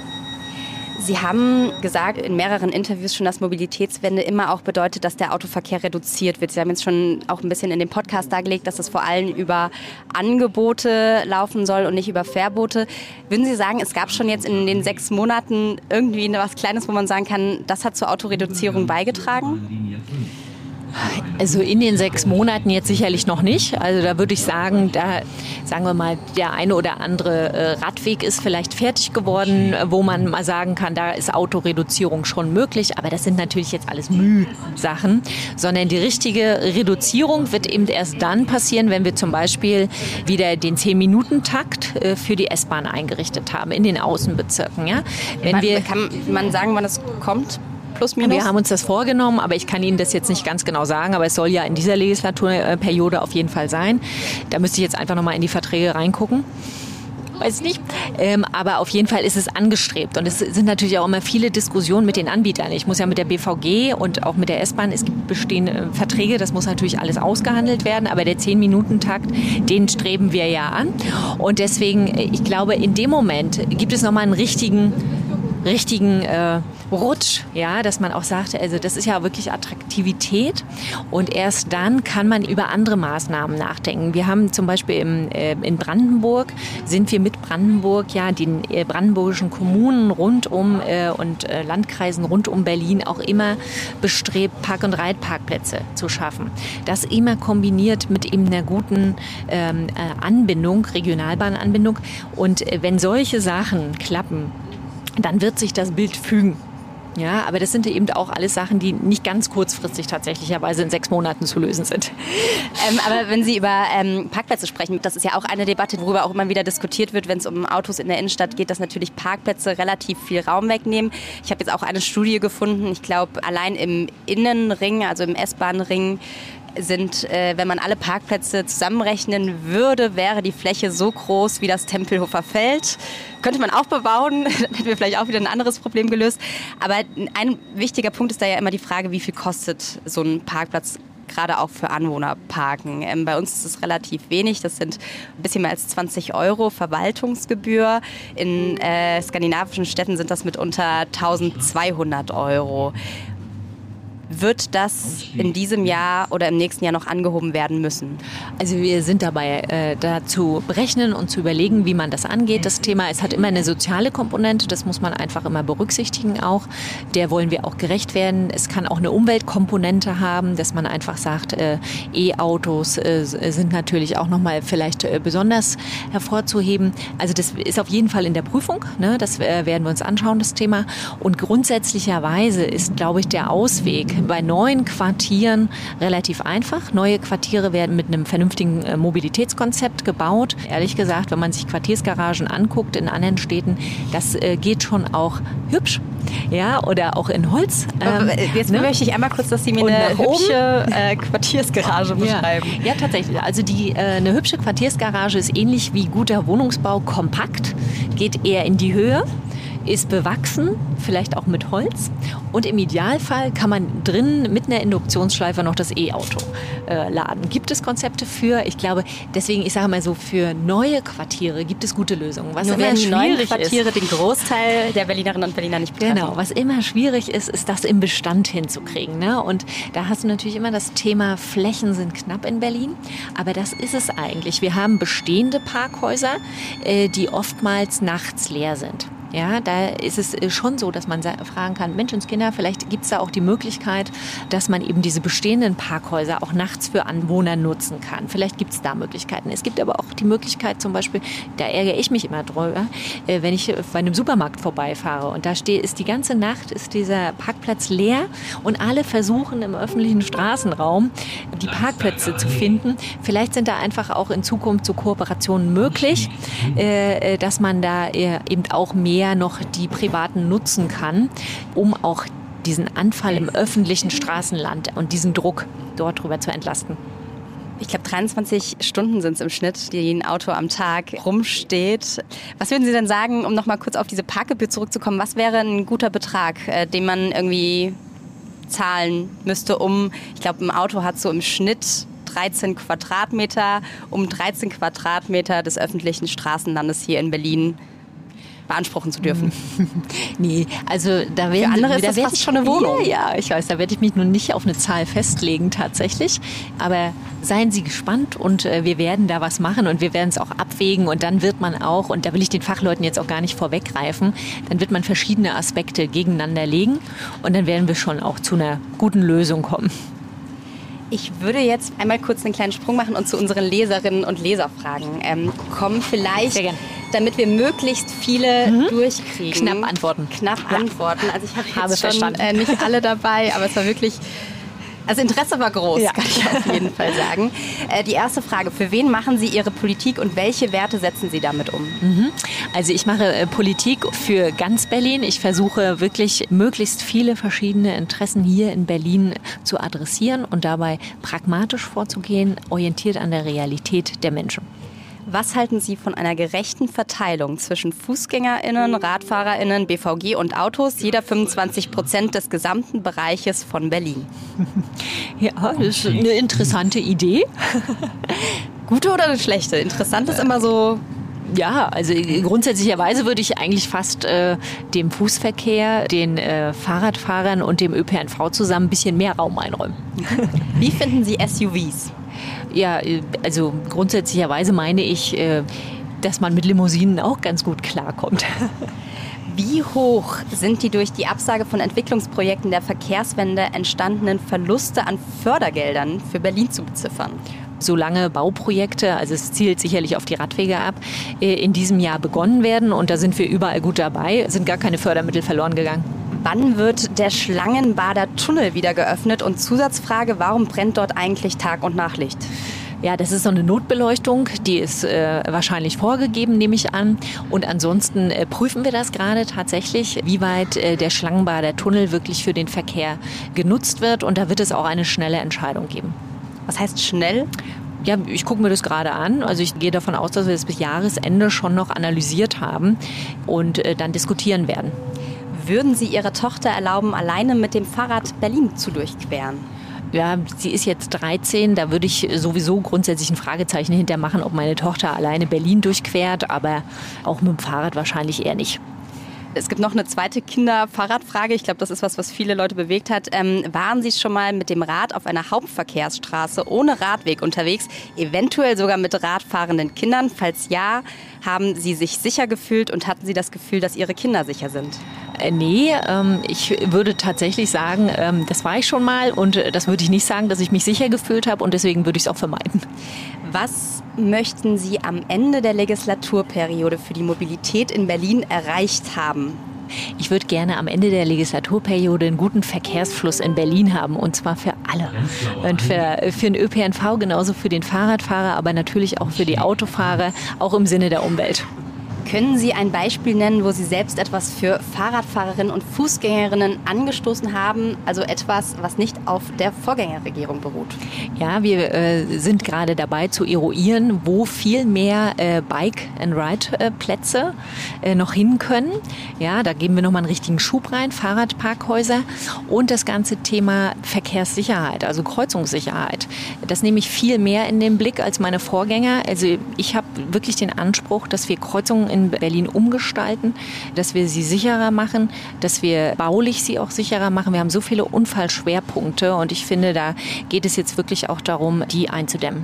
Sie haben gesagt in mehreren Interviews schon, dass Mobilitätswende immer auch bedeutet, dass der Autoverkehr reduziert wird. Sie haben jetzt schon auch ein bisschen in dem Podcast dargelegt, dass es vor allem über Angebote laufen soll und nicht über Verbote. Würden Sie sagen, es gab schon jetzt in den sechs Monaten irgendwie was Kleines, wo man sagen kann, das hat zur Autoreduzierung beigetragen? Also in den sechs Monaten jetzt sicherlich noch nicht. Also da würde ich sagen, da sagen wir mal, der eine oder andere äh, Radweg ist vielleicht fertig geworden, wo man mal sagen kann, da ist Autoreduzierung schon möglich. Aber das sind natürlich jetzt alles Mühsachen, sondern die richtige Reduzierung wird eben erst dann passieren, wenn wir zum Beispiel wieder den zehn-Minuten-Takt äh, für die S-Bahn eingerichtet haben in den Außenbezirken. Ja? Wenn wir, kann man sagen, wann es kommt? Plus, minus? Wir haben uns das vorgenommen, aber ich kann Ihnen das jetzt nicht ganz genau sagen. Aber es soll ja in dieser Legislaturperiode auf jeden Fall sein. Da müsste ich jetzt einfach nochmal in die Verträge reingucken. weiß nicht. Ähm, aber auf jeden Fall ist es angestrebt. Und es sind natürlich auch immer viele Diskussionen mit den Anbietern. Ich muss ja mit der B V G und auch mit der S-Bahn, es gibt bestehende Verträge, das muss natürlich alles ausgehandelt werden. Aber der zehn-Minuten-Takt, den streben wir ja an. Und deswegen, ich glaube, in dem Moment gibt es nochmal einen richtigen, richtigen äh, Rutsch, ja, dass man auch sagt, also das ist ja wirklich Attraktivität und erst dann kann man über andere Maßnahmen nachdenken. Wir haben zum Beispiel im, äh, in Brandenburg, sind wir mit Brandenburg, ja, den äh, brandenburgischen Kommunen rund um äh, und äh, Landkreisen rund um Berlin auch immer bestrebt, Park- und Reitparkplätze zu schaffen. Das immer kombiniert mit eben einer guten ähm, äh, Anbindung, Regionalbahnanbindung. Und äh, wenn solche Sachen klappen, dann wird sich das Bild fügen. Ja, aber das sind eben auch alles Sachen, die nicht ganz kurzfristig tatsächlicherweise in sechs Monaten zu lösen sind. Ähm, aber wenn Sie über ähm, Parkplätze sprechen, das ist ja auch eine Debatte, worüber auch immer wieder diskutiert wird, wenn es um Autos in der Innenstadt geht, dass natürlich Parkplätze relativ viel Raum wegnehmen. Ich habe jetzt auch eine Studie gefunden, ich glaube allein im Innenring, also im S-Bahn-Ring, sind, äh, wenn man alle Parkplätze zusammenrechnen würde, wäre die Fläche so groß wie das Tempelhofer Feld. Könnte man auch bebauen, dann hätten wir vielleicht auch wieder ein anderes Problem gelöst. Aber ein wichtiger Punkt ist da ja immer die Frage, wie viel kostet so ein Parkplatz, gerade auch für Anwohnerparken. Ähm, bei uns ist es relativ wenig, das sind ein bisschen mehr als zwanzig Euro Verwaltungsgebühr. In äh, skandinavischen Städten sind das mitunter eintausendzweihundert Euro. Wird das in diesem Jahr oder im nächsten Jahr noch angehoben werden müssen? Also wir sind dabei, äh, da zu berechnen und zu überlegen, wie man das angeht. Das Thema, es hat immer eine soziale Komponente, das muss man einfach immer berücksichtigen auch. Der wollen wir auch gerecht werden. Es kann auch eine Umweltkomponente haben, dass man einfach sagt, äh, E-Autos äh, sind natürlich auch nochmal vielleicht äh, besonders hervorzuheben. Also das ist auf jeden Fall in der Prüfung, ne? Das äh, werden wir uns anschauen, das Thema. Und grundsätzlicherweise ist, glaube ich, der Ausweg bei neuen Quartieren relativ einfach. Neue Quartiere werden mit einem vernünftigen äh, Mobilitätskonzept gebaut. Ehrlich gesagt, wenn man sich Quartiersgaragen anguckt in anderen Städten, das äh, geht schon auch hübsch. Ja, oder auch in Holz. Ähm, Jetzt ne? möchte ich einmal kurz, dass Sie mir eine hübsche äh, Quartiersgarage beschreiben. Ja, ja, tatsächlich. Also die, äh, eine hübsche Quartiersgarage ist ähnlich wie guter Wohnungsbau, kompakt, geht eher in die Höhe, ist bewachsen, vielleicht auch mit Holz. Und im Idealfall kann man drin mit einer Induktionsschleife noch das E-Auto äh, laden. Gibt es Konzepte für? Ich glaube, deswegen, ich sage mal so, für neue Quartiere gibt es gute Lösungen. Was Nur immer wenn die neuen schwierig Quartiere ist, den Großteil der Berlinerinnen und Berliner nicht betreffen. Genau, was immer schwierig ist, ist das im Bestand hinzukriegen. Ne? Und da hast du natürlich immer das Thema, Flächen sind knapp in Berlin. Aber das ist es eigentlich. Wir haben bestehende Parkhäuser, äh, die oftmals nachts leer sind. Ja, da ist es schon so, dass man fragen kann, Menschenskinder, vielleicht gibt es da auch die Möglichkeit, dass man eben diese bestehenden Parkhäuser auch nachts für Anwohner nutzen kann. Vielleicht gibt es da Möglichkeiten. Es gibt aber auch die Möglichkeit zum Beispiel, da ärgere ich mich immer drüber, wenn ich bei einem Supermarkt vorbeifahre und da stehe, ist die ganze Nacht, ist dieser Parkplatz leer und alle versuchen im öffentlichen Straßenraum die Parkplätze zu finden. Vielleicht sind da einfach auch in Zukunft so Kooperationen möglich, dass man da eben auch mehr noch die Privaten nutzen kann, um auch diesen Anfall im öffentlichen Straßenland und diesen Druck dort drüber zu entlasten. Ich glaube, dreiundzwanzig Stunden sind es im Schnitt, die ein Auto am Tag rumsteht. Was würden Sie denn sagen, um noch mal kurz auf diese Parkgebühr zurückzukommen, was wäre ein guter Betrag, äh, den man irgendwie zahlen müsste, um, ich glaube, ein Auto hat so im Schnitt dreizehn Quadratmeter, um dreizehn Quadratmeter des öffentlichen Straßenlandes hier in Berlin beanspruchen zu dürfen. Nee, also da werden Für andere ist da das werd fast ich, schon eine Wohnung. Ja, ja, ich weiß, da werde ich mich nun nicht auf eine Zahl festlegen tatsächlich, aber seien Sie gespannt und äh, wir werden da was machen und wir werden es auch abwägen und dann wird man auch, und da will ich den Fachleuten jetzt auch gar nicht vorweggreifen, dann wird man verschiedene Aspekte gegeneinander legen und dann werden wir schon auch zu einer guten Lösung kommen. Ich würde jetzt einmal kurz einen kleinen Sprung machen und zu unseren Leserinnen und Leserfragen ähm, kommen. Vielleicht, damit wir möglichst viele mhm. durchkriegen. Knapp antworten. Knapp ja. antworten. Also ich hab habe jetzt schon verstanden. Äh, nicht alle dabei, aber es war wirklich... Also Interesse war groß, ja. kann ich auf jeden Fall sagen. Äh, die erste Frage, für wen machen Sie Ihre Politik und welche Werte setzen Sie damit um? Mhm. Also ich mache äh, Politik für ganz Berlin. Ich versuche wirklich möglichst viele verschiedene Interessen hier in Berlin zu adressieren und dabei pragmatisch vorzugehen, orientiert an der Realität der Menschen. Was halten Sie von einer gerechten Verteilung zwischen FußgängerInnen, RadfahrerInnen, B V G und Autos, jeder fünfundzwanzig Prozent des gesamten Bereiches von Berlin? Ja, das ist eine interessante Idee. Gute oder eine schlechte? Interessant ist immer so... Ja, also grundsätzlicherweise würde ich eigentlich fast äh, dem Fußverkehr, den äh, Fahrradfahrern und dem Ö P N V zusammen ein bisschen mehr Raum einräumen. Wie finden Sie S U Vs? Ja, also grundsätzlicherweise meine ich, äh, dass man mit Limousinen auch ganz gut klarkommt. Wie hoch sind die durch die Absage von Entwicklungsprojekten der Verkehrswende entstandenen Verluste an Fördergeldern für Berlin zu beziffern? Solange Bauprojekte, also es zielt sicherlich auf die Radwege ab, in diesem Jahr begonnen werden und da sind wir überall gut dabei, sind gar keine Fördermittel verloren gegangen. Wann wird der Schlangenbader Tunnel wieder geöffnet? Und Zusatzfrage, warum brennt dort eigentlich Tag- und Nachtlicht? Ja, das ist so eine Notbeleuchtung, die ist äh, wahrscheinlich vorgegeben, nehme ich an. Und ansonsten äh, prüfen wir das gerade tatsächlich, wie weit äh, der Schlangenbader Tunnel wirklich für den Verkehr genutzt wird. Und da wird es auch eine schnelle Entscheidung geben. Was heißt schnell? Ja, ich gucke mir das gerade an. Also ich gehe davon aus, dass wir das bis Jahresende schon noch analysiert haben und äh, dann diskutieren werden. Würden Sie Ihrer Tochter erlauben, alleine mit dem Fahrrad Berlin zu durchqueren? Ja, sie ist jetzt dreizehn, da würde ich sowieso grundsätzlich ein Fragezeichen hintermachen, ob meine Tochter alleine Berlin durchquert, aber auch mit dem Fahrrad wahrscheinlich eher nicht. Es gibt noch eine zweite Kinder-Fahrradfrage. Ich glaube, das ist was, was viele Leute bewegt hat. Ähm, waren Sie schon mal mit dem Rad auf einer Hauptverkehrsstraße ohne Radweg unterwegs, eventuell sogar mit radfahrenden Kindern? Falls ja, haben Sie sich sicher gefühlt und hatten Sie das Gefühl, dass Ihre Kinder sicher sind? Äh, nee, ähm, ich würde tatsächlich sagen, ähm, das war ich schon mal und äh, das würde ich nicht sagen, dass ich mich sicher gefühlt habe und deswegen würde ich es auch vermeiden. Was möchten Sie am Ende der Legislaturperiode für die Mobilität in Berlin erreicht haben? Ich würde gerne am Ende der Legislaturperiode einen guten Verkehrsfluss in Berlin haben und zwar für alle. Und für, für den Ö P N V genauso für den Fahrradfahrer, aber natürlich auch für die Autofahrer, auch im Sinne der Umwelt. Können Sie ein Beispiel nennen, wo Sie selbst etwas für Fahrradfahrerinnen und Fußgängerinnen angestoßen haben? Also etwas, was nicht auf der Vorgängerregierung beruht? Ja, wir äh, sind gerade dabei zu eruieren, wo viel mehr äh, Bike-and-Ride-Plätze äh, noch hin können. Ja, da geben wir nochmal einen richtigen Schub rein, Fahrradparkhäuser und das ganze Thema Verkehrssicherheit, also Kreuzungssicherheit. Das nehme ich viel mehr in den Blick als meine Vorgänger. Also ich habe wirklich den Anspruch, dass wir Kreuzungen in Berlin umgestalten, dass wir sie sicherer machen, dass wir baulich sie auch sicherer machen. Wir haben so viele Unfallschwerpunkte und ich finde, da geht es jetzt wirklich auch darum, die einzudämmen.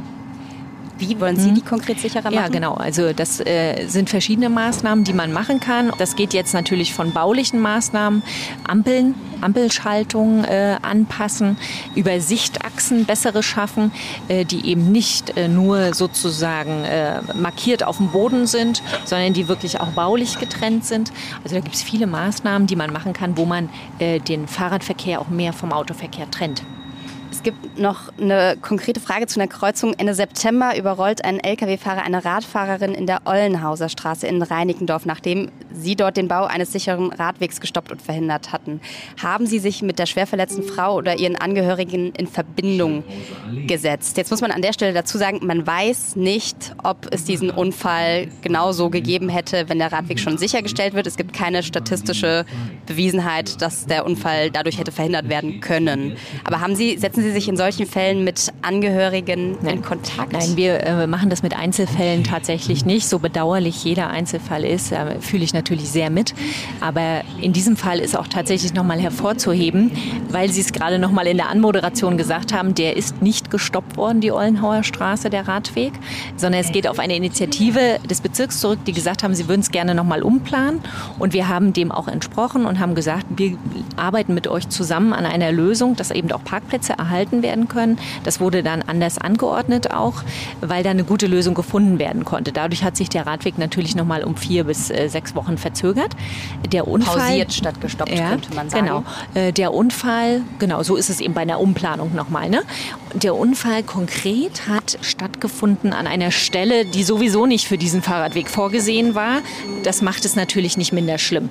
Wie wollen Sie die konkret sicherer machen? Ja, genau. Also das äh, sind verschiedene Maßnahmen, die man machen kann. Das geht jetzt natürlich von baulichen Maßnahmen, Ampeln, Ampelschaltung äh, anpassen, über Sichtachsen bessere schaffen, äh, die eben nicht äh, nur sozusagen äh, markiert auf dem Boden sind, sondern die wirklich auch baulich getrennt sind. Also da gibt es viele Maßnahmen, die man machen kann, wo man äh, den Fahrradverkehr auch mehr vom Autoverkehr trennt. Es gibt noch eine konkrete Frage zu einer Kreuzung. Ende September überrollt ein L K W-Fahrer eine Radfahrerin in der Ollenhauser Straße in Reinickendorf, nachdem sie dort den Bau eines sicheren Radwegs gestoppt und verhindert hatten. Haben Sie sich mit der schwer verletzten Frau oder ihren Angehörigen in Verbindung gesetzt? Jetzt muss man an der Stelle dazu sagen, man weiß nicht, ob es diesen Unfall genauso gegeben hätte, wenn der Radweg schon sichergestellt wird. Es gibt keine statistische Bewiesenheit, dass der Unfall dadurch hätte verhindert werden können. Aber haben Sie, setzen Sie sich in solchen Fällen mit Angehörigen Nein. in Kontakt? Nein, wir äh, machen das mit Einzelfällen tatsächlich nicht. So bedauerlich jeder Einzelfall ist, äh, fühle ich natürlich sehr mit. Aber in diesem Fall ist auch tatsächlich nochmal hervorzuheben, weil Sie es gerade nochmal in der Anmoderation gesagt haben, der ist nicht gestoppt worden, die Ollenhauer Straße, der Radweg, sondern es geht auf eine Initiative des Bezirks zurück, die gesagt haben, sie würden es gerne nochmal umplanen. Und wir haben dem auch entsprochen und haben gesagt, wir arbeiten mit euch zusammen an einer Lösung, dass eben auch Parkplätze erhalten werden können. Das wurde dann anders angeordnet auch, weil da eine gute Lösung gefunden werden konnte. Dadurch hat sich der Radweg natürlich nochmal um vier bis äh, sechs Wochen verzögert. Der Unfall, pausiert statt gestoppt, ja, könnte man sagen. Genau. Äh, der Unfall, genau, so ist es eben bei einer Umplanung nochmal. Ne? Der Unfall konkret hat stattgefunden an einer Stelle, die sowieso nicht für diesen Fahrradweg vorgesehen war. Das macht es natürlich nicht minder schlimm.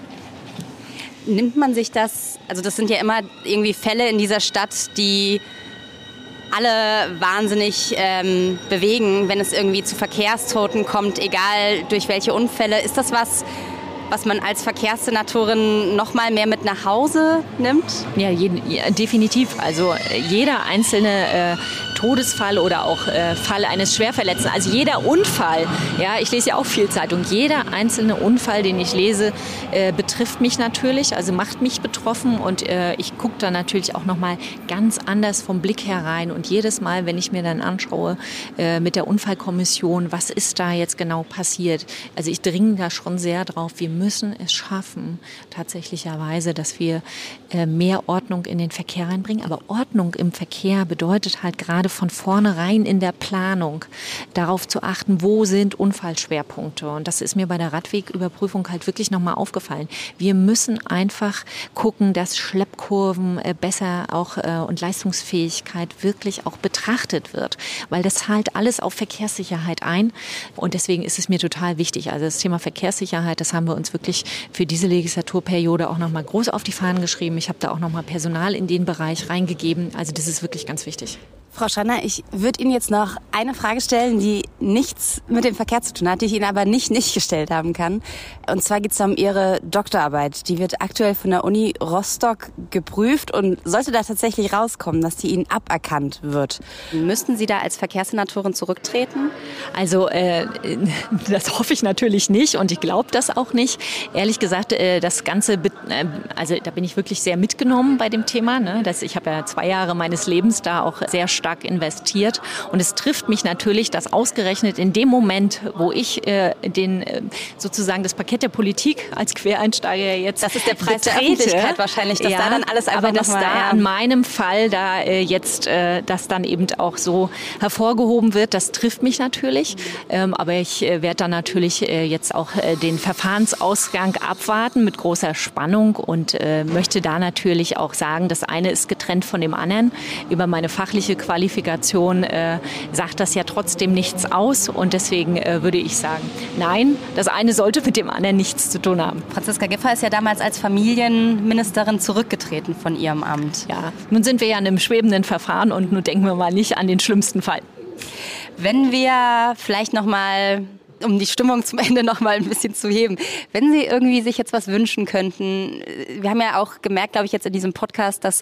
Nimmt man sich das, also das sind ja immer irgendwie Fälle in dieser Stadt, die alle wahnsinnig ähm, bewegen, wenn es irgendwie zu Verkehrstoten kommt, egal durch welche Unfälle. Ist das was, was man als Verkehrssenatorin noch mal mehr mit nach Hause nimmt? Ja, jeden, ja definitiv. Also jeder einzelne äh, Todesfall oder auch äh, Fall eines Schwerverletzten, also jeder Unfall, ja, ich lese ja auch viel Zeitung, jeder einzelne Unfall, den ich lese, äh, betrifft mich natürlich, also macht mich betroffen und äh, ich gucke da natürlich auch noch mal ganz anders vom Blick herein und jedes Mal, wenn ich mir dann anschaue äh, mit der Unfallkommission, was ist da jetzt genau passiert, also ich dringe da schon sehr drauf, wir müssen es schaffen, tatsächlicherweise, dass wir äh, mehr Ordnung in den Verkehr reinbringen, aber Ordnung im Verkehr bedeutet halt gerade von vornherein in der Planung darauf zu achten, wo sind Unfallschwerpunkte. Und das ist mir bei der Radwegüberprüfung halt wirklich nochmal aufgefallen. Wir müssen einfach gucken, dass Schleppkurven besser auch und Leistungsfähigkeit wirklich auch betrachtet wird, weil das zahlt alles auf Verkehrssicherheit ein. Und deswegen ist es mir total wichtig. Also das Thema Verkehrssicherheit, das haben wir uns wirklich für diese Legislaturperiode auch nochmal groß auf die Fahnen geschrieben. Ich habe da auch nochmal Personal in den Bereich reingegeben. Also das ist wirklich ganz wichtig. Frau Schreiner, ich würde Ihnen jetzt noch eine Frage stellen, die nichts mit dem Verkehr zu tun hat, die ich Ihnen aber nicht nicht gestellt haben kann. Und zwar geht es um Ihre Doktorarbeit. Die wird aktuell von der Uni Rostock geprüft und sollte da tatsächlich rauskommen, dass die Ihnen aberkannt wird. Müssten Sie da als Verkehrssenatorin zurücktreten? Also äh, das hoffe ich natürlich nicht und ich glaube das auch nicht. Ehrlich gesagt, äh, das Ganze, äh, also da bin ich wirklich sehr mitgenommen bei dem Thema. Ne? Das, ich habe ja zwei Jahre meines Lebens da auch sehr stark investiert und es trifft mich natürlich, dass ausgerechnet in dem Moment, wo ich äh, den äh, sozusagen das Parkett der Politik als Quereinsteiger jetzt das ist der Preis betrete, der Öffentlichkeit wahrscheinlich, dass ja, da dann alles einfach aber dass noch mal, da ja. an meinem Fall da äh, jetzt äh, das dann eben auch so hervorgehoben wird, das trifft mich natürlich, ähm, aber ich äh, werde dann natürlich äh, jetzt auch äh, den Verfahrensausgang abwarten mit großer Spannung und äh, möchte da natürlich auch sagen, das eine ist getrennt von dem anderen. Über meine fachliche Qualität Qualifikation äh, sagt das ja trotzdem nichts aus und deswegen äh, würde ich sagen, nein, das eine sollte mit dem anderen nichts zu tun haben. Franziska Giffey ist ja damals als Familienministerin zurückgetreten von ihrem Amt. Ja, nun sind wir ja in einem schwebenden Verfahren und nun denken wir mal nicht an den schlimmsten Fall. Wenn wir vielleicht noch mal um die Stimmung zum Ende noch mal ein bisschen zu heben. Wenn Sie irgendwie sich jetzt was wünschen könnten, wir haben ja auch gemerkt, glaube ich, jetzt in diesem Podcast, dass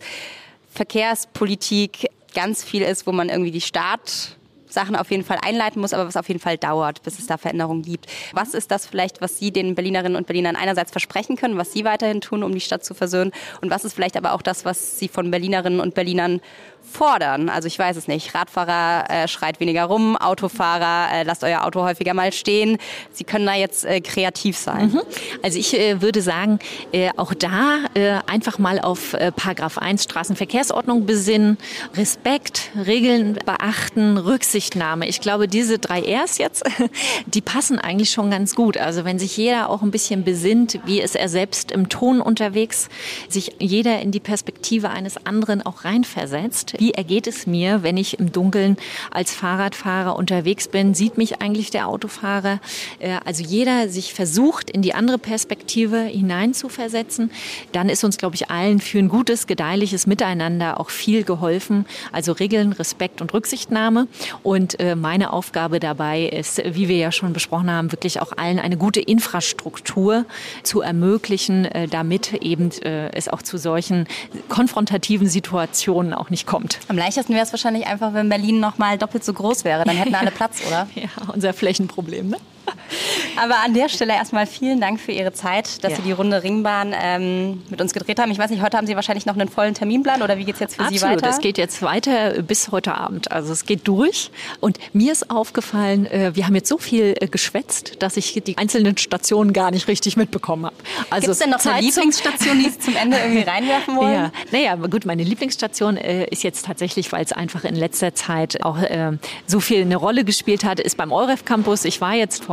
Verkehrspolitik ganz viel ist, wo man irgendwie die Startsachen auf jeden Fall einleiten muss, aber was auf jeden Fall dauert, bis es da Veränderungen gibt. Was ist das vielleicht, was Sie den Berlinerinnen und Berlinern einerseits versprechen können, was Sie weiterhin tun, um die Stadt zu versöhnen? Und was ist vielleicht aber auch das, was Sie von Berlinerinnen und Berlinern fordern? Also ich weiß es nicht. Radfahrer äh, schreit weniger rum, Autofahrer äh, lasst euer Auto häufiger mal stehen. Sie können da jetzt äh, kreativ sein. Mhm. Also ich äh, würde sagen, äh, auch da äh, einfach mal auf äh, Paragraph eins Straßenverkehrsordnung besinnen, Respekt, Regeln beachten, Rücksichtnahme. Ich glaube, diese drei R's jetzt, die passen eigentlich schon ganz gut. Also wenn sich jeder auch ein bisschen besinnt, wie ist er selbst im Ton unterwegs, sich jeder in die Perspektive eines anderen auch reinversetzt. Wie ergeht es mir, wenn ich im Dunkeln als Fahrradfahrer unterwegs bin? Sieht mich eigentlich der Autofahrer? Also jeder sich versucht, in die andere Perspektive hineinzuversetzen. Dann ist uns, glaube ich, allen für ein gutes, gedeihliches Miteinander auch viel geholfen. Also Regeln, Respekt und Rücksichtnahme. Und meine Aufgabe dabei ist, wie wir ja schon besprochen haben, wirklich auch allen eine gute Infrastruktur zu ermöglichen, damit eben es auch zu solchen konfrontativen Situationen auch nicht kommt. Am leichtesten wäre es wahrscheinlich einfach, wenn Berlin noch mal doppelt so groß wäre. Dann hätten alle Platz, oder? Ja, unser Flächenproblem, ne? Aber an der Stelle erstmal vielen Dank für Ihre Zeit, dass ja. Sie die Runde Ringbahn ähm, mit uns gedreht haben. Ich weiß nicht, heute haben Sie wahrscheinlich noch einen vollen Terminplan oder wie geht es jetzt für Absolut, Sie weiter? Es geht jetzt weiter bis heute Abend. Also es geht durch. Und mir ist aufgefallen, äh, wir haben jetzt so viel äh, geschwätzt, dass ich die einzelnen Stationen gar nicht richtig mitbekommen habe. Also gibt es denn noch eine Lieblingsstation, die Sie zum Ende irgendwie reinwerfen wollen? Ja, naja, gut, meine Lieblingsstation äh, ist jetzt tatsächlich, weil es einfach in letzter Zeit auch äh, so viel eine Rolle gespielt hat, ist beim EUREF Campus. Ich war jetzt vor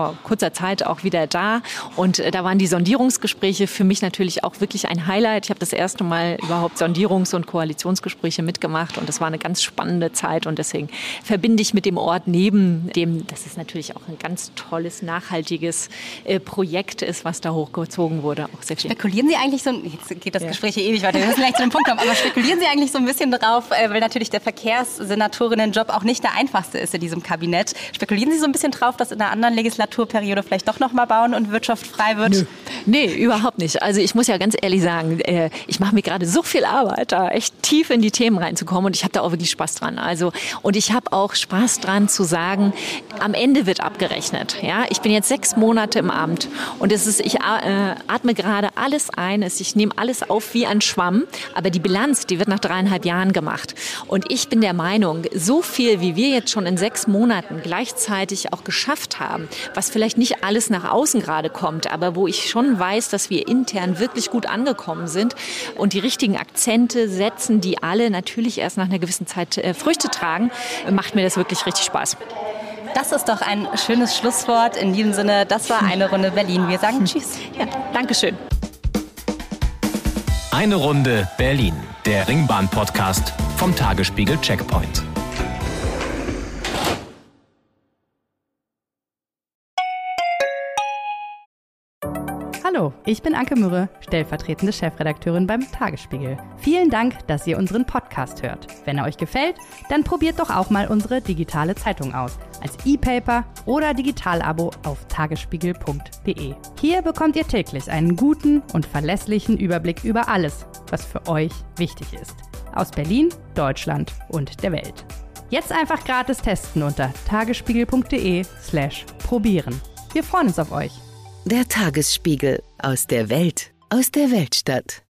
vor kurzer Zeit auch wieder da. Und äh, da waren die Sondierungsgespräche für mich natürlich auch wirklich ein Highlight. Ich habe das erste Mal überhaupt Sondierungs- und Koalitionsgespräche mitgemacht und das war eine ganz spannende Zeit und deswegen verbinde ich mit dem Ort neben dem, dass es natürlich auch ein ganz tolles, nachhaltiges äh, Projekt ist, was da hochgezogen wurde. Auch sehr viel. Spekulieren Sie eigentlich so, jetzt geht das ja. Gespräch hier ewig weiter, wir müssen gleich zu dem Punkt kommen, aber spekulieren Sie eigentlich so ein bisschen drauf, äh, weil natürlich der Verkehrssenatorinnenjob auch nicht der einfachste ist in diesem Kabinett. Spekulieren Sie so ein bisschen drauf, dass in einer anderen Legislaturperiode vielleicht doch nochmal Bauen und Wirtschaft frei wird? Nö. Nee, überhaupt nicht. Also ich muss ja ganz ehrlich sagen, äh, ich mache mir gerade so viel Arbeit, da echt tief in die Themen reinzukommen und ich habe da auch wirklich Spaß dran. Also, und ich habe auch Spaß dran zu sagen, am Ende wird abgerechnet. Ja? Ich bin jetzt sechs Monate im Amt und es ist, ich äh, atme gerade alles ein, ich nehme alles auf wie ein Schwamm, aber die Bilanz, die wird nach dreieinhalb Jahren gemacht. Und ich bin der Meinung, so viel, wie wir jetzt schon in sechs Monaten gleichzeitig auch geschafft haben, was vielleicht nicht alles nach außen gerade kommt, aber wo ich schon weiß, dass wir intern wirklich gut angekommen sind und die richtigen Akzente setzen, die alle natürlich erst nach einer gewissen Zeit äh, Früchte tragen, macht mir das wirklich richtig Spaß. Das ist doch ein schönes Schlusswort. In diesem Sinne, das war eine Runde Berlin. Wir sagen Tschüss. Ja, Dankeschön. Eine Runde Berlin, der Ringbahn-Podcast vom Tagesspiegel Checkpoint. Hallo, ich bin Anke Mürre, stellvertretende Chefredakteurin beim Tagesspiegel. Vielen Dank, dass ihr unseren Podcast hört. Wenn er euch gefällt, dann probiert doch auch mal unsere digitale Zeitung aus. Als E-Paper oder Digitalabo auf tagesspiegel punkt de. Hier bekommt ihr täglich einen guten und verlässlichen Überblick über alles, was für euch wichtig ist. Aus Berlin, Deutschland und der Welt. Jetzt einfach gratis testen unter tagesspiegel punkt de slash probieren. Wir freuen uns auf euch. Der Tagesspiegel aus der Welt, aus der Weltstadt.